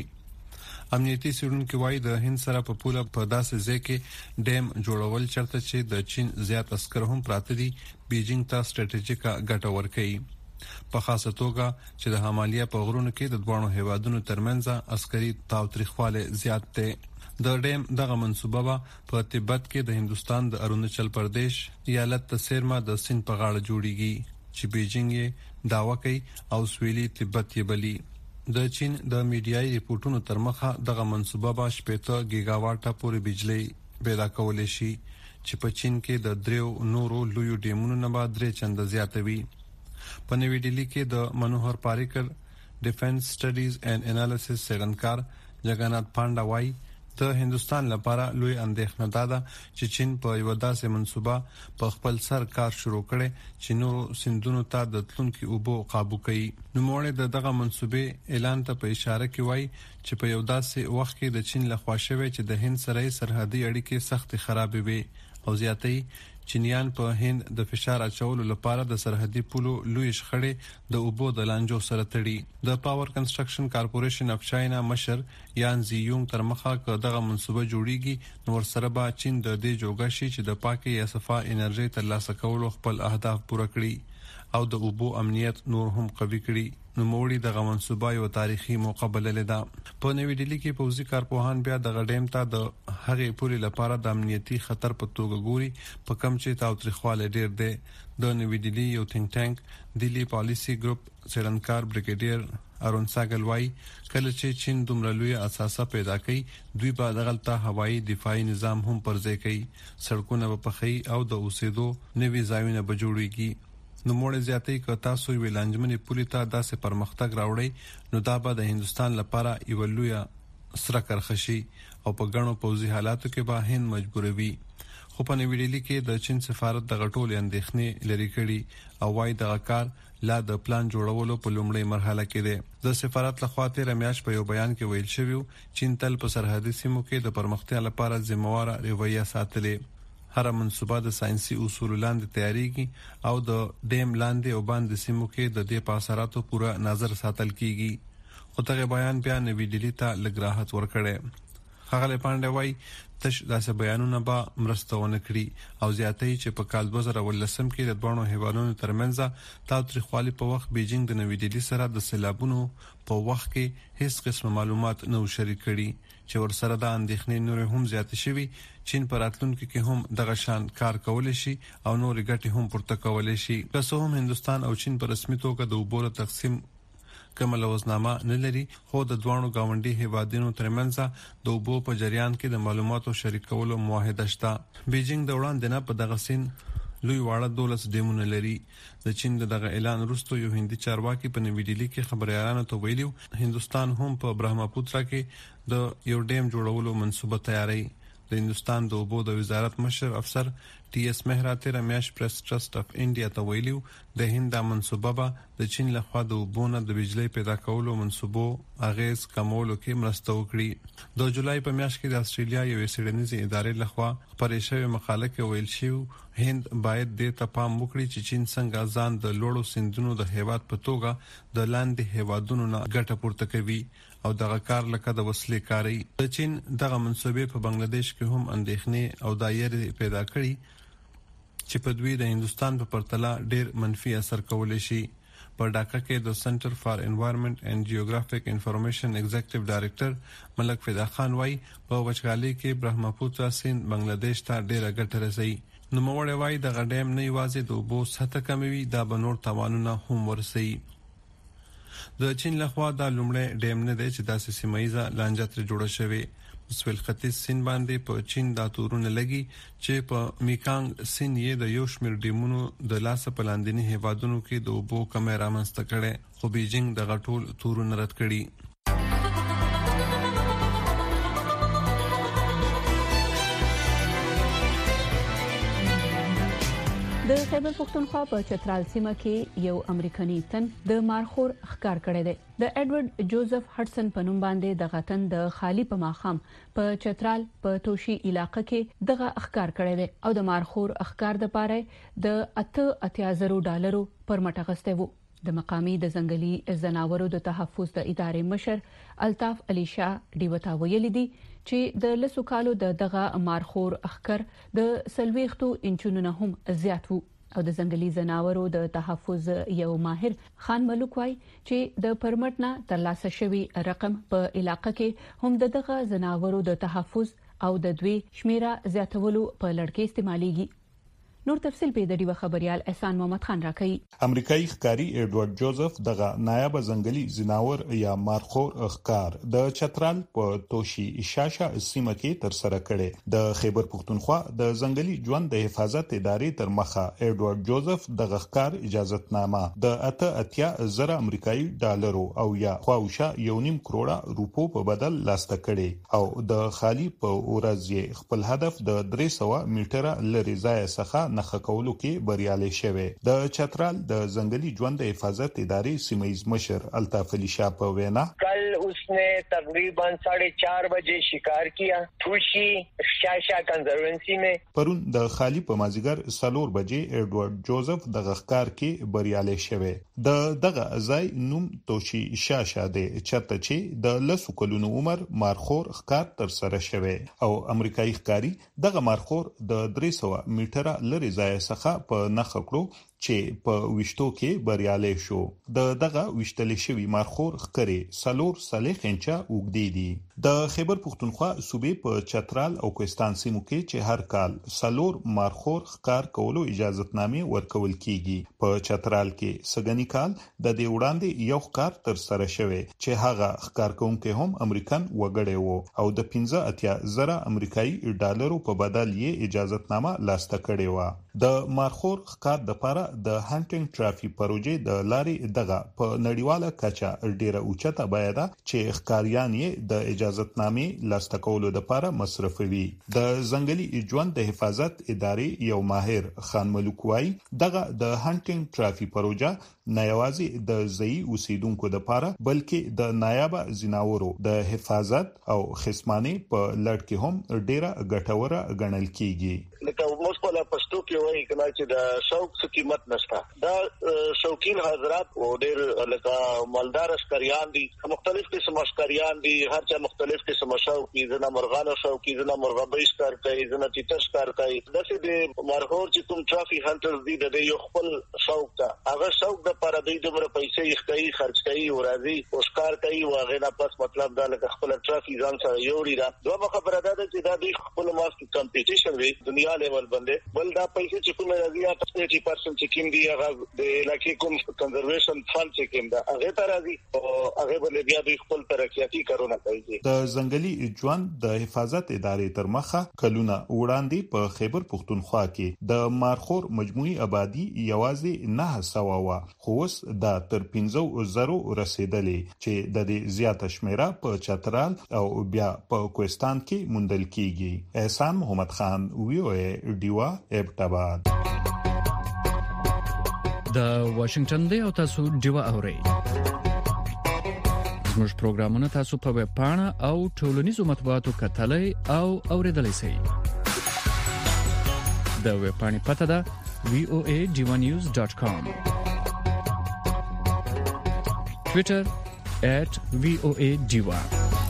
C: امنیتي څېړونکو وايي د هند سره په پوله په داسې ځای کې ډیم جوړول چرته چې د چین زیات عسكر هم پراته دي بیجینګ ته سټریټیجیکه ګټه ورکړي په خاصه توګه چې د همالیا په غرونو کې د دوه هیوادونو ترمنځ عسکري تاوتریخواله زیات ده. د ډیم دغه منصوبه په تبت کې د هندستان د اروناچل پردیش ایالت ته سیرما د سین په غاړه جوړیږي چې بیجینګ یې داوا کوي او سویلي تبت یې بلی. د چین د میډیایي ریپورتونو تر مخه دغه منصوبه به شپږ گیگا واټه پورې بجلی پیدا کولای شي چې په چین کې د دریو نورو لویو ډیمونو نه بعد درې چنده زیاتوي. په نوې ډیلی کې د منوهر پاریکر ډیفنس سټډیز اینڈ انالیسس څېړنکار جګنات پانډا وايي د هندستان لپاره لوی اندېښنه ده چې چین په یو داسې منصوبه په خپل سر کار شروع کړي چې نور سندونو ته د تلونکو اوبو قابو کوي. نو موږ د دغه منصوبې اعلان ته په اشاره کې وایي چې په یو داسې وخت کې د چین لخوا شوی چې د هند سره سرحدي اړیکې سخت خرابې وي او زیاتې چینیان په هند د فشار اچولو لپاره د سرحدي پولو لوی شخړې د اوبو د لانجو سره تړي. د پاور کنسټرکشن کارپوریشن اف چاینا مشر یان زی یونګ تر مخه ک دغه منصوبه جوړیږي نو ورسره به چین د دې جوګه شي چې د پاکي یا صفا انرژي ترلاسه کولو خپل اهداف پوره کړي او د اوبو امنیت نور هم قوي کړي. نو موړي دغه منصوبه یو تاریخي موقع بللې ده. په نوې ډیلی کې پوزي کارپوهان بیا د غډیم ته د هغې پوري لپاره د امنیتي خطر په توګه ګوري په کم چې تاوتریخواله ډیر دی. د نوې ډیلی یو تھنک ټانک دلی پالیسی ګروپ څېړنکار بریګیډیر ارون ساګل وايي کله چې چین دومره لوی اساسه پیدا کړي دوی به دغلطه هوایي دفاعي نظام هم پرځای کوي سړکونه په پخې او د اوسېدو نوي ځایونه به جوړیږي. نو موږ زیاتې ک تاسو وی لانجمنې پولی ته داسې پرمختګ راوړي نو دا به د هندستان لپاره یو لوی سره کرخشي او په غنو پوزي حالاتو کې به هند مجبوروي. خو په نوې ډیلی کې د چین سفارت د غټول اندېښنې لري کړي او وايي دغه کار لا د پلان جوړولو په لومړۍ مرحله کې دی. د سفارت لخوا تیر میاشت په یو بیان کې ویل شوی چین تل په سرحدي سیمو کې د پرمختیا لپاره ذمہوار رویه ساتلې. هر منصوبه د ساينسي اصول لاندې تیاریږي او د ډیم لاندې او باندې سیمو کې د دې په اثراتو پوره نظر ساتل کیږي. خو دغه بیان بیا نوې ډیلی ته لږ راحت ورکړي. خغل پانډه وايي تش داسې بیانونه به مرسته ونه کړي او زیاتې چې په کال دوه زره ولسم کې د دوه هیوادونو ترمنځ تاوتریخوالي په وخت بیجینګ د نوې ډیلی سره د سیلابونو په وخت کې هیڅ قسم معلومات نه شریک کړي چې ورسره د اندېښنې نور هم زیات شوي. چین پر راتلونکو کې هم دغه شان کار کولای شي او نور ګټې هم پورته کولای شي. که څه هم هندستان او چین په رسمي توګه د اوبو تقسیم کوم لوزنامه نه لري، خو د دوانو گاونډي هیوادونو ترمنځ د اوبو په جریان کې د معلوماتو شریکولو معاهده شته. بیجینګ د وړاندې نه په دغه سین لوی واړه دولس ډیمونه لري. د چین دغه اعلان وروسته یو هندي چارواکي په نوی ډیلی کې خبريالانو ته ویلي هندستان هم په برهماپوترا کې د یو ډیم جوړولو منصوبه تیاری. د هندستان د اوبو د وزارت مشر افسر ټي اس مهرا تیر میاش پریس ټرست اف انډیا ته ویلي د هند منصوبه به د چین لخوا د اوبو نه د بجلی پیدا کولو منصوبو اغیز کمولو کې مرسته وکړي. د جولای په میاشت کې د استرالیا یو سیډنیزي ادارې لخوا خپرې شوې مقاله کې ویل شوی هند باید د ته پام وکړي چې چین څنګه ځان د لوړو سیندونو د هیواد په توګه د لاندې هیوادونو نه ګټه پورته کوي او دغه کار لکه د وسلې کاری. د چین دغه منصوبې په بنگلاديش کې هم اندېښنې او دایره پیدا کړي چې په دوی د هندستان په پرتله ډیر منفي اثر کولای شي. په ډاکا کې د سنټر فار انوایرنمنت اینڈ جیوګرافیک انفارمیشن ایگزیکټیو ډایریکټر ملک فدا خان وايي په وچکالي کې برهماپوترا سیند بنگلاديش ته ډیره ګټه رسوي. نو موړی وايي د غډیم نه یوازې د اوبو سطح کموي، دا به نور تاوانونه هم ورسوي. د چین لخوا دا لومړی ډیم نه دی چې داسې سیمایزه لانجه ترې جوړه شوې. سویل ختیځ سیند باندې په چین دا تورونه لګي چې په میکانګ سیند یې د یو شمېر ډیمونو د لاسه په لاندني هیوادونو کې د اوبو کمی رامنځته کړی، خو بیجینګ دغه ټول تورونه رد کړي.
D: د خیبر پختونخوا په چترال سیمه کې یو امریکایي تن د مارخور ښکار کړی دی. د ایډورډ جوزف هډسن په نوم باندې د غتن د خالی په ماخام په چترال په توشي علاقې کې دغه ښکار کړی دی او د مارخور ښکار د پاره د اته اتیا زره ډالرو پر مټ غسته وو. د مقامی د ځنګلي ځناورو د تحفظ د ادارې مشر الطاف علي شاه ډیوتا ویلي دي چې د لسو کالو د دغه مارخور اخکر د سلويختو انچونو نه هم زیات وو او د ځنګلي ځناورو د تحفظ یو ماهر خان ملک وايي چې د پرمټ نه ترلاسه شوی رقم په علاقې کې هم د دغه ځناورو د تحفظ او د دوی شمیره زیاتولو په لړ کې استعماليږي. نور تفصیل په دې خبريال احسان محمد خان راکړي.
E: امریکایي ښکاری ایډورډ جوزف دغه نایب ځنګلي زناور یا مارخور ښکار د چترال په توشي شاشه سیمه کې تر سره کړي. د خیبر پختونخوا د ځنګلي ژوند د حفاظت ادارې تر مخه ایډورډ جوزف دغه ښکار اجازهتنامه د اته اتیا زره امریکایي ډالرو او یا خواوشا یو نیم کروڑه روپو په بدل لاسته کړي او د خالی په ورځ خپل هدف د درې سوه میټره لري ځای څخه نخښه کولو کې بریالي شوه. د چترال د ځنګلي ژوند د حفاظت ادارې سیمایز مشر الطاف علي شاه په وینا
F: कल उसने तकरीबन साढ़े चार बजे शिकार किया ठूशी शाशा कंजर्वेंसी में.
E: پرون د خالی په مازیګر سلور بجې ایډورډ جوزف د غخکار کې بریالي شوه. د دغه ځای نوم توشي شاشه دی چرته چې د لسو کلونو عمر مارخور ښکار تر سره شوه او امریکایي ښکاری دغه مارخور د درې سوه میټره لري ځای څخه په نخښه کړو چې په وشتو کې بریالي شو. د دغه وشتل شوی مارخور خکري سلور صالح انچا وګدي دي. د خیبر پختونخوا صوبې په چترال او کوهستان سیمو کې چې هر کال سلور مارخور ښکار کولو اجازهتنامې ورکول کیږي. په چترال کې سګنی کال د دې وړاندې یو ښکار تر سره شوی چې هغه ښکار کوونکي هم امریکن وګړي وو او د پنځه اتیا زره امریکایي ډالرو په بدل یې اجازهتنامه لاسته کړې و. د مارخور ښکار د پاره د هانټینګ ټرافي پروژې د لارې دغه په نړیواله کچه ډیره اوچته بیه ده چې ښکاریان یې د اجازهتنامې لاسته کولو لپاره مصرفوي. د ځنګلي ژوند د حفاظت ادارې یو ماهر خان ملک وايي دغه د هانټینګ ټرافي پروژه نه یوازې د ځای اوسیدونکو لپاره بلکې د نایابه زناورو د حفاظت او خصمانه په لړ کې هم ډیره ګټوره ګڼل کیږي.
U: لکه موږ په پښتو کې وایي کله چې د شوق څخه قیمت نشته. دا شوقین حضرات او ډیر لکه مالدار اشکریان دي، مختلف قسم اشکریان دي، هر چا مختلف قسم شوق دي، زنه مرغانو شوق دي، زنه مرغابي ښکار کوي، زنه تیتر ښکار کوي. دغه د مارخور چې کوم ټرافي هانټرز دي د یو خپل شوق ته هغه شوق د لپاره دوی دومره پیسې یې کوي، خرج کوي او راځي او ښکار کوي او هغه نه پس مطلب دا لکه خپل ټرافي ځان سره یوړي. دا دوه خبره ده چې دا دوی خپل ماسک کمپټیشن وي دنیا لیول باندې بل دا پیسې چې کومه راځي یا ثلاثين پرسنټ چې کوم دی هغه د علاقې کوم کنزرویشن فند چې کوم دا هغه ته راځي او هغه بل بیا د خپل ترقیاتي کارونه کوي.
E: د ځنګلي ژوند د حفاظت ادارې تر مخه کلونه وړاندې په خیبر پختونخوا کې د مارخور مجموعي آبادی یوازې نه سوا وا خو اوس د تر پنځه زره رسیدلې چې د دې زیاته شمیره په چترال او بیا په کوهستان کې موندل کیږي. احسان محمد خان وی او ای ډیوا ابټاباد.
G: د واشنگټن دی او تاسو ډیوا اورئ. زموږ پروګرامونه تاسو په ویب پاڼه او ټولنیزو مطبوعاتو کتلای او اوریدلای شئ. د ویب پاڼې پته ده وی او ای ډیوا نیوز ډاټ کام. ټویټر at وی او ای ډیوا.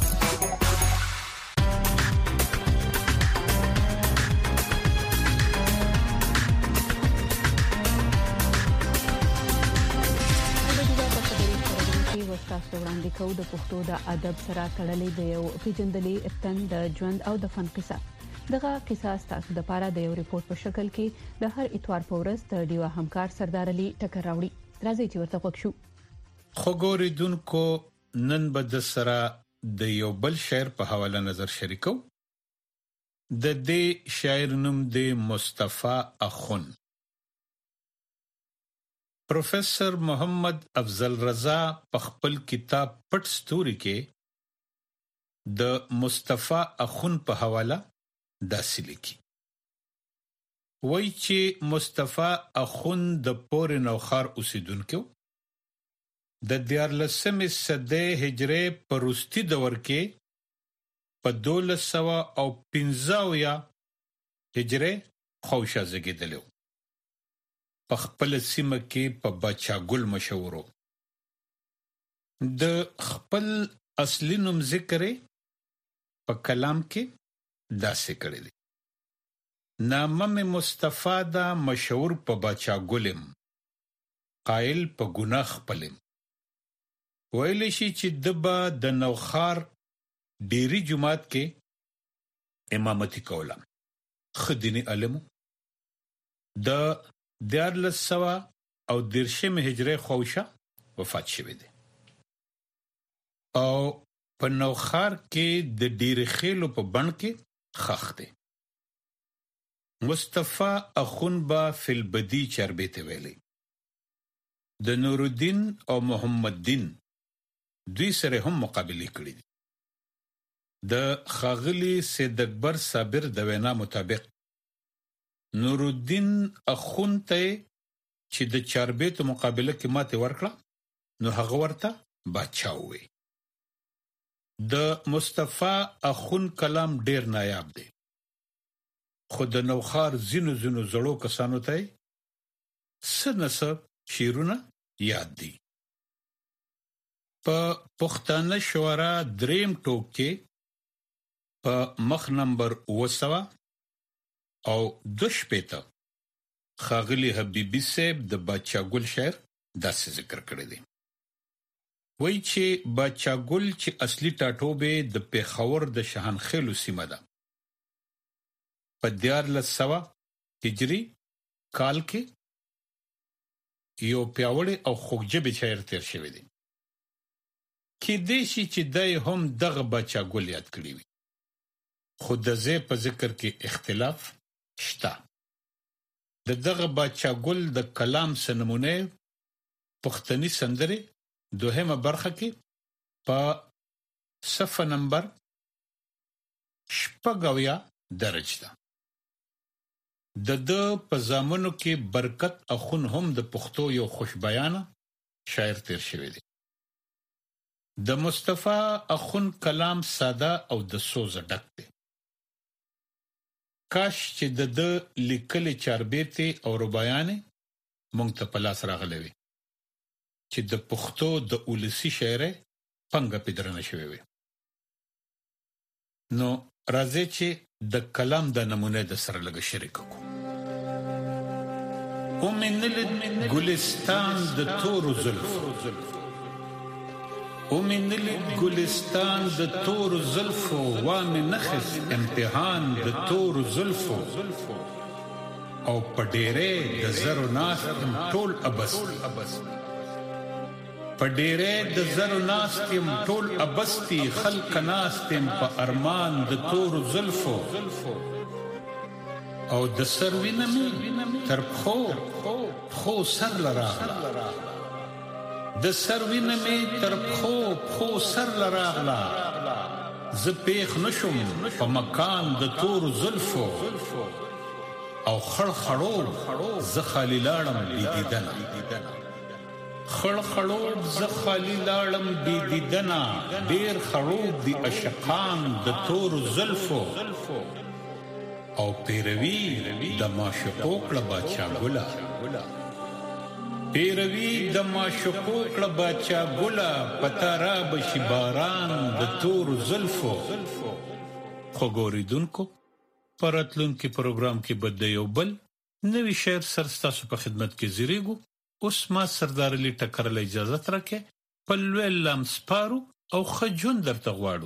D: تاسو وړاندې کوو د پښتو د ادب سره تړلې د یو پیژندلې تن د ژوند او د فن قصه. دغه قصه تاسو د پاره د یو ریپورت په شکل کې د هر اتوار په ورځ د ډیوا همکار سردار علي ټکر راوړي. راځي چې ورته وښیو.
H: خو ګوریدونکو نن به د سره د یو بل شاعر په حواله نظر شریکو. د دې شاعر نوم دی مصطفی اخون. پروفیسر محمد افضل رضا په خپل کتاب پټ ستوري کې د مصطفی اخون په حواله داسې لیکي. وایي چې مصطفی اخون د پور نوخار اوسیدونکو د دیارلسمې صدې هجری په وروستي دور کې په دولس سوه او پنځه اویا هجری خوشا زګیدلو. په خپل سیمه کې په بچاګل مشهورو. د خپل اصلي نوم ذکر په کلام کې داسې کړی دی. نامه مصطفی دا مشهور په بچاګلم قائل په ګناه خپلم. ویل شي چې دبا د نوخار ډيري جماعت کې امامتي کوله. خديني علم د دیارلس سوا او دیرشم هجری خوشا وفات شوی دی. او په نوخار کې د ډیر خېلو په بڼ کې خاخ دی. مصطفی اخون با فلبدی چربیته ویلی. د نور الدین او محمد دین دوی سره هم مقابله کړې دي. د خاغلی سید اکبر صابر د وینا مطابق نور الدین اخون ته چې د چاربیت مقابله کې ماته ورکړه نو هغه ورته بادشاہ وي. د مصطفی اخون کلام ډیر نایاب دی. خود نوخار زینو زینو زړو کسانو ته سنس شیرونه یاد دي. په پښتانه شورا دریم ټوک کې په مخ نمبر وسوا او دوش پیتا خاغلی حبیبی صاحب د بچاګل شعر داسې ذکر کړی دی. وایي چې بچاګل چې اصلي ټاټوبه د پیښور د شاهنخیلو سیمه ده. په دیارلس سوه هجری کال کې یو پیاوړی او خوږجبی شاعر تیر شوی دی. کې دیشي چې دای هم دغه بچاګل یاد کړی وي. خو د زه په ذکر کې اختلاف شتا. د دغه بچاګل د کلام سنمونه پښتني سندره دوهمه برخه کې په صفحه نمبر شپږویا درج ده. د د په زامنو کې برکت اخون هم د پښتو یو خوشبیانه شاعر تیر شوی دی. د مصطفی اخون کلام ساده او د سوز ډک دی. کاش چې د د لیکلي چاربیته او ربايانې مونږ ته په لاس راغلي وي چې د پښتو د اولسي شاعر څنګه پیدرنه شوی وي. نو راځي چې د کلام د نمونه د سره لګ شریک کو. او من ګلستان د تور زلف ومن الګلستان د تور زلفو وامه نخس امتحان د تور زلفو او پډېره د زرو ناس ټول ابس پډېره د زرو ناس تیم ټول ابستی خلق ناس تیم په ارمان د تور زلفو او د سروینه می تر خو خو سر لراغلا د سروینه می تر خو خو سر لراغلا ز پیخ نشم په مکان د تور زلفو او خړ خړو ز خالی لاړم بی دیدنا خړ خړو ز خالی لاړم بی دیدنا ډیر خړو دی اشقان د تور زلفو او پیروی د معشوقو کړه باچا ګلا پیروی د معشوقو کړه باچا ګلا پتا را بشي باران د تور زلفو خو ګوریدونکو پراتلون کې پروګرام کې بد یو بل نوی شعر سرستاسو په خدمت کې زیریګو اوس ما سردار علی ټکر له اجازه ترکه په لوی لام سپارو او خجون درته غواړو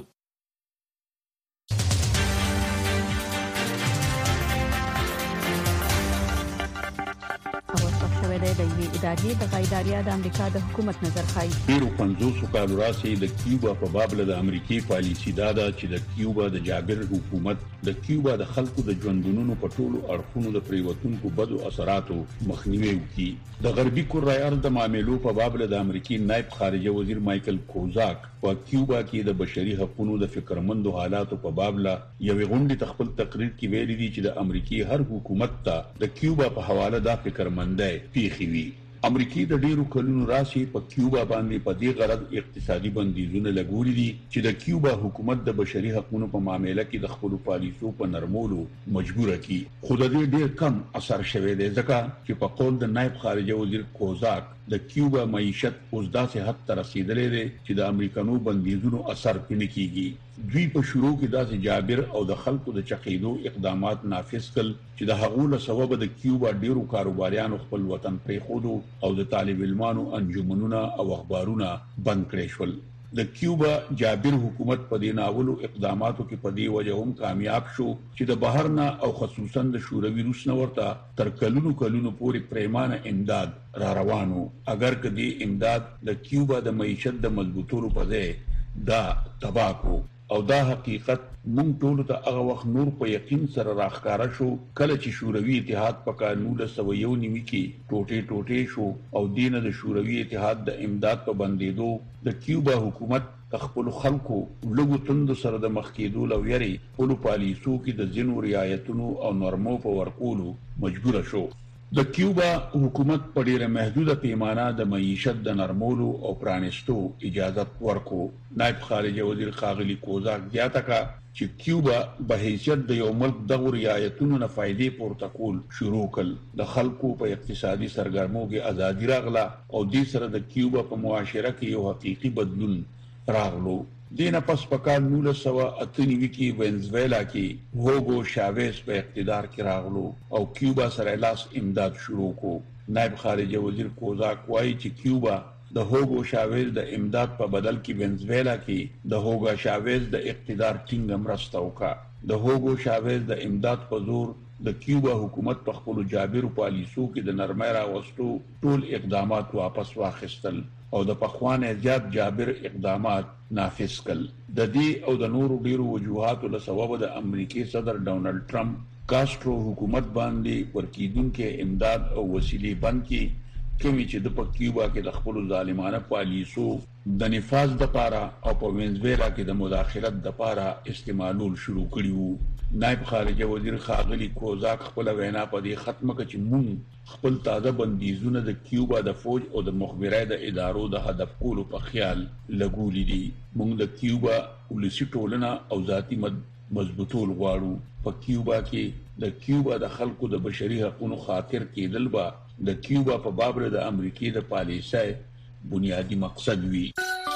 D: د یوې ادارې د غیداریا د امریکا د حکومت نظر خای
I: ډیرو پنځوس کالو راځي د کیوبا په بابل د امریکای پالیسي دا ده چې د کیوبا د جابر حکومت د کیوبا د خلکو د ژوندونو په ټولو اړخونو د پریوتونکو بدو اثراتو مخنیوي وکړي د غربي کورای ارض د معاملو په بابل د امریکای نائب خارجه وزیر مایکل کوزاک په کیوبا کې د بشري حقوقو د فکرمندو حالاتو په بابل یوې غونډې تخپل تقریر کې ویلي دي چې د امریکای هر حکومت ته د کیوبا په حواله د فکرمندۍ پیخوي امریکای د ډیرو کلونو راشي په کیوبا باندې په دې غرض اقتصادي بندیزونه لګولي دي چې د کیوبا حکومت د بشري حقوقو په معاملې کې د خپل پالیسو په نرمولو مجبور کی خو د دې ډیر کم اثر شوه دی ځکه چې په قول د نائب خارجه وزیر کوزاک د کیوبا معیشت اوس داسې حد ته رسیدلې ده چې د امریکانو بندیزونو اثر پنه کیږي دوی په شروع کې داسې جابر او د خلکو د چقیدو اقدامات نافذ کړل چې د هغو له سبب د کیوبا ډیرو کاروباریانو خپل وطن پریښودو او د طالب علمانو انجمنونه او اخبارونه بند کړي شول د کیوبا جابر حکومت په دې ناولو اقداماتو کې په دې وجه هم کامیاب شو چې د بهر نه او خصوصا د شوروي روس نه ورته تر کلونو کلونو پورې پریمانه امداد را روانو اگر کدي امداد د کیوبا د معیشت د مضبوطولو په ځای دا تباکو او دا حقیقت مونږ ټول ته هغه وخت نور په یقین سره راخکاره شو کله چې شوروي اتحاد په کال سو یو نیمه کې ټوټه ټوټه شو او دینه د شوروي اتحاد د امداد په بندیدو د کیوبا حکومت خپل خلکو لږو تند سره د مخکېدو لویري په پالیسو کې د ځینو رعایتونو او نورمو په ورکولو مجبور شو د کیوبا حکومت په ډیره محدوده پیمانه د معیشت د نرمولو او پرانستو اجازه ورکو نائب خارجه وزیر خاغلی کوزاک زیاته کا چې کیوبا به حیثیت د یو ملک د رعایتونو نه فائدې پورته کول شروع کړ د خلکو په اقتصادي سرګرمو کې ازادي راغله او د سره د کیوبا په معاشره کې یو حقيقي بدلون راغلو دینه پس پکال نول سوا اتنیوی کې وینزویلا کې هوګو شاویز په اقتدار کې راغلو او کیوبا سره لاس امداد شروع کو نائب خارجه وزیر کوزاک وایي چې کیوبا د هوګو شاویز د امداد په بدل کې وینزویلا کې د هوګا شاویز د اقتدار ټینګ مرسته وکړه د هوګو شاویز د امداد په زور د کیوبا حکومت په خپل جابر پالیسو کې د نرمۍ راوستو ټول اقدامات واپس واخیستل او د پخوانه زیات جابر اقدامات نافذ کړل د دې او د نورو ډیرو وجوهاتو له سبب د امریکای صدر ډونالد ټرمپ کاسترو حکومت باندې ورکیدونکو امداد او وسیلې بند کړي کمی چې د کیوبا کې د خپل ظالمانه پالیسو د نفاذ د پاره او په وینزویلا کې د مداخلت د پاره استعمالول شروع کړیو نائب خارجه وزیر خاغلی کوزاک خپل وینا په دې ختمه کې چې مونږ خپل تازه بندیزونه د کیوبا د فوج او د مخبرای د ادارو د هدف کولو په خیال لګولې دي مونږ د کیوبا ولسی ټولنه او ذاتی مضبوطول غواړو په کیوبا کې د کیوبا د خلکو د بشري حقوقو خاطر کېدل با د کیوبا په باب د امریکای د پالیسۍ بنیادی مقصد وی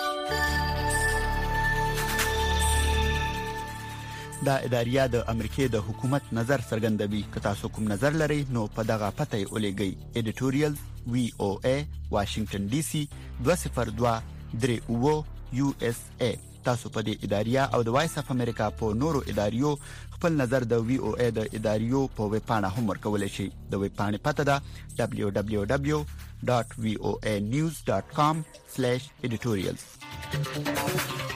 J: دا اداریا د امریکای د حکومت نظر څرګندوي که تاسو کوم نظر لرئ نو په دغه پته ولېږئ ایډیټوریال وی او ای واشنگټن ډي سي دوه صفر دوه درې اوه یو اس ای تاسو په دې اداریه او د وایس اف امریکا په نورو اداریو خپل نظر د وی او ای د اداریو په ویب پاڼه هم ورکولای شئ. د ویب پاڼې پته ده دبليو دبليو دبليو ډاټ وی او ای نیوز ډاټ کام سلیش ایډیټوریالز.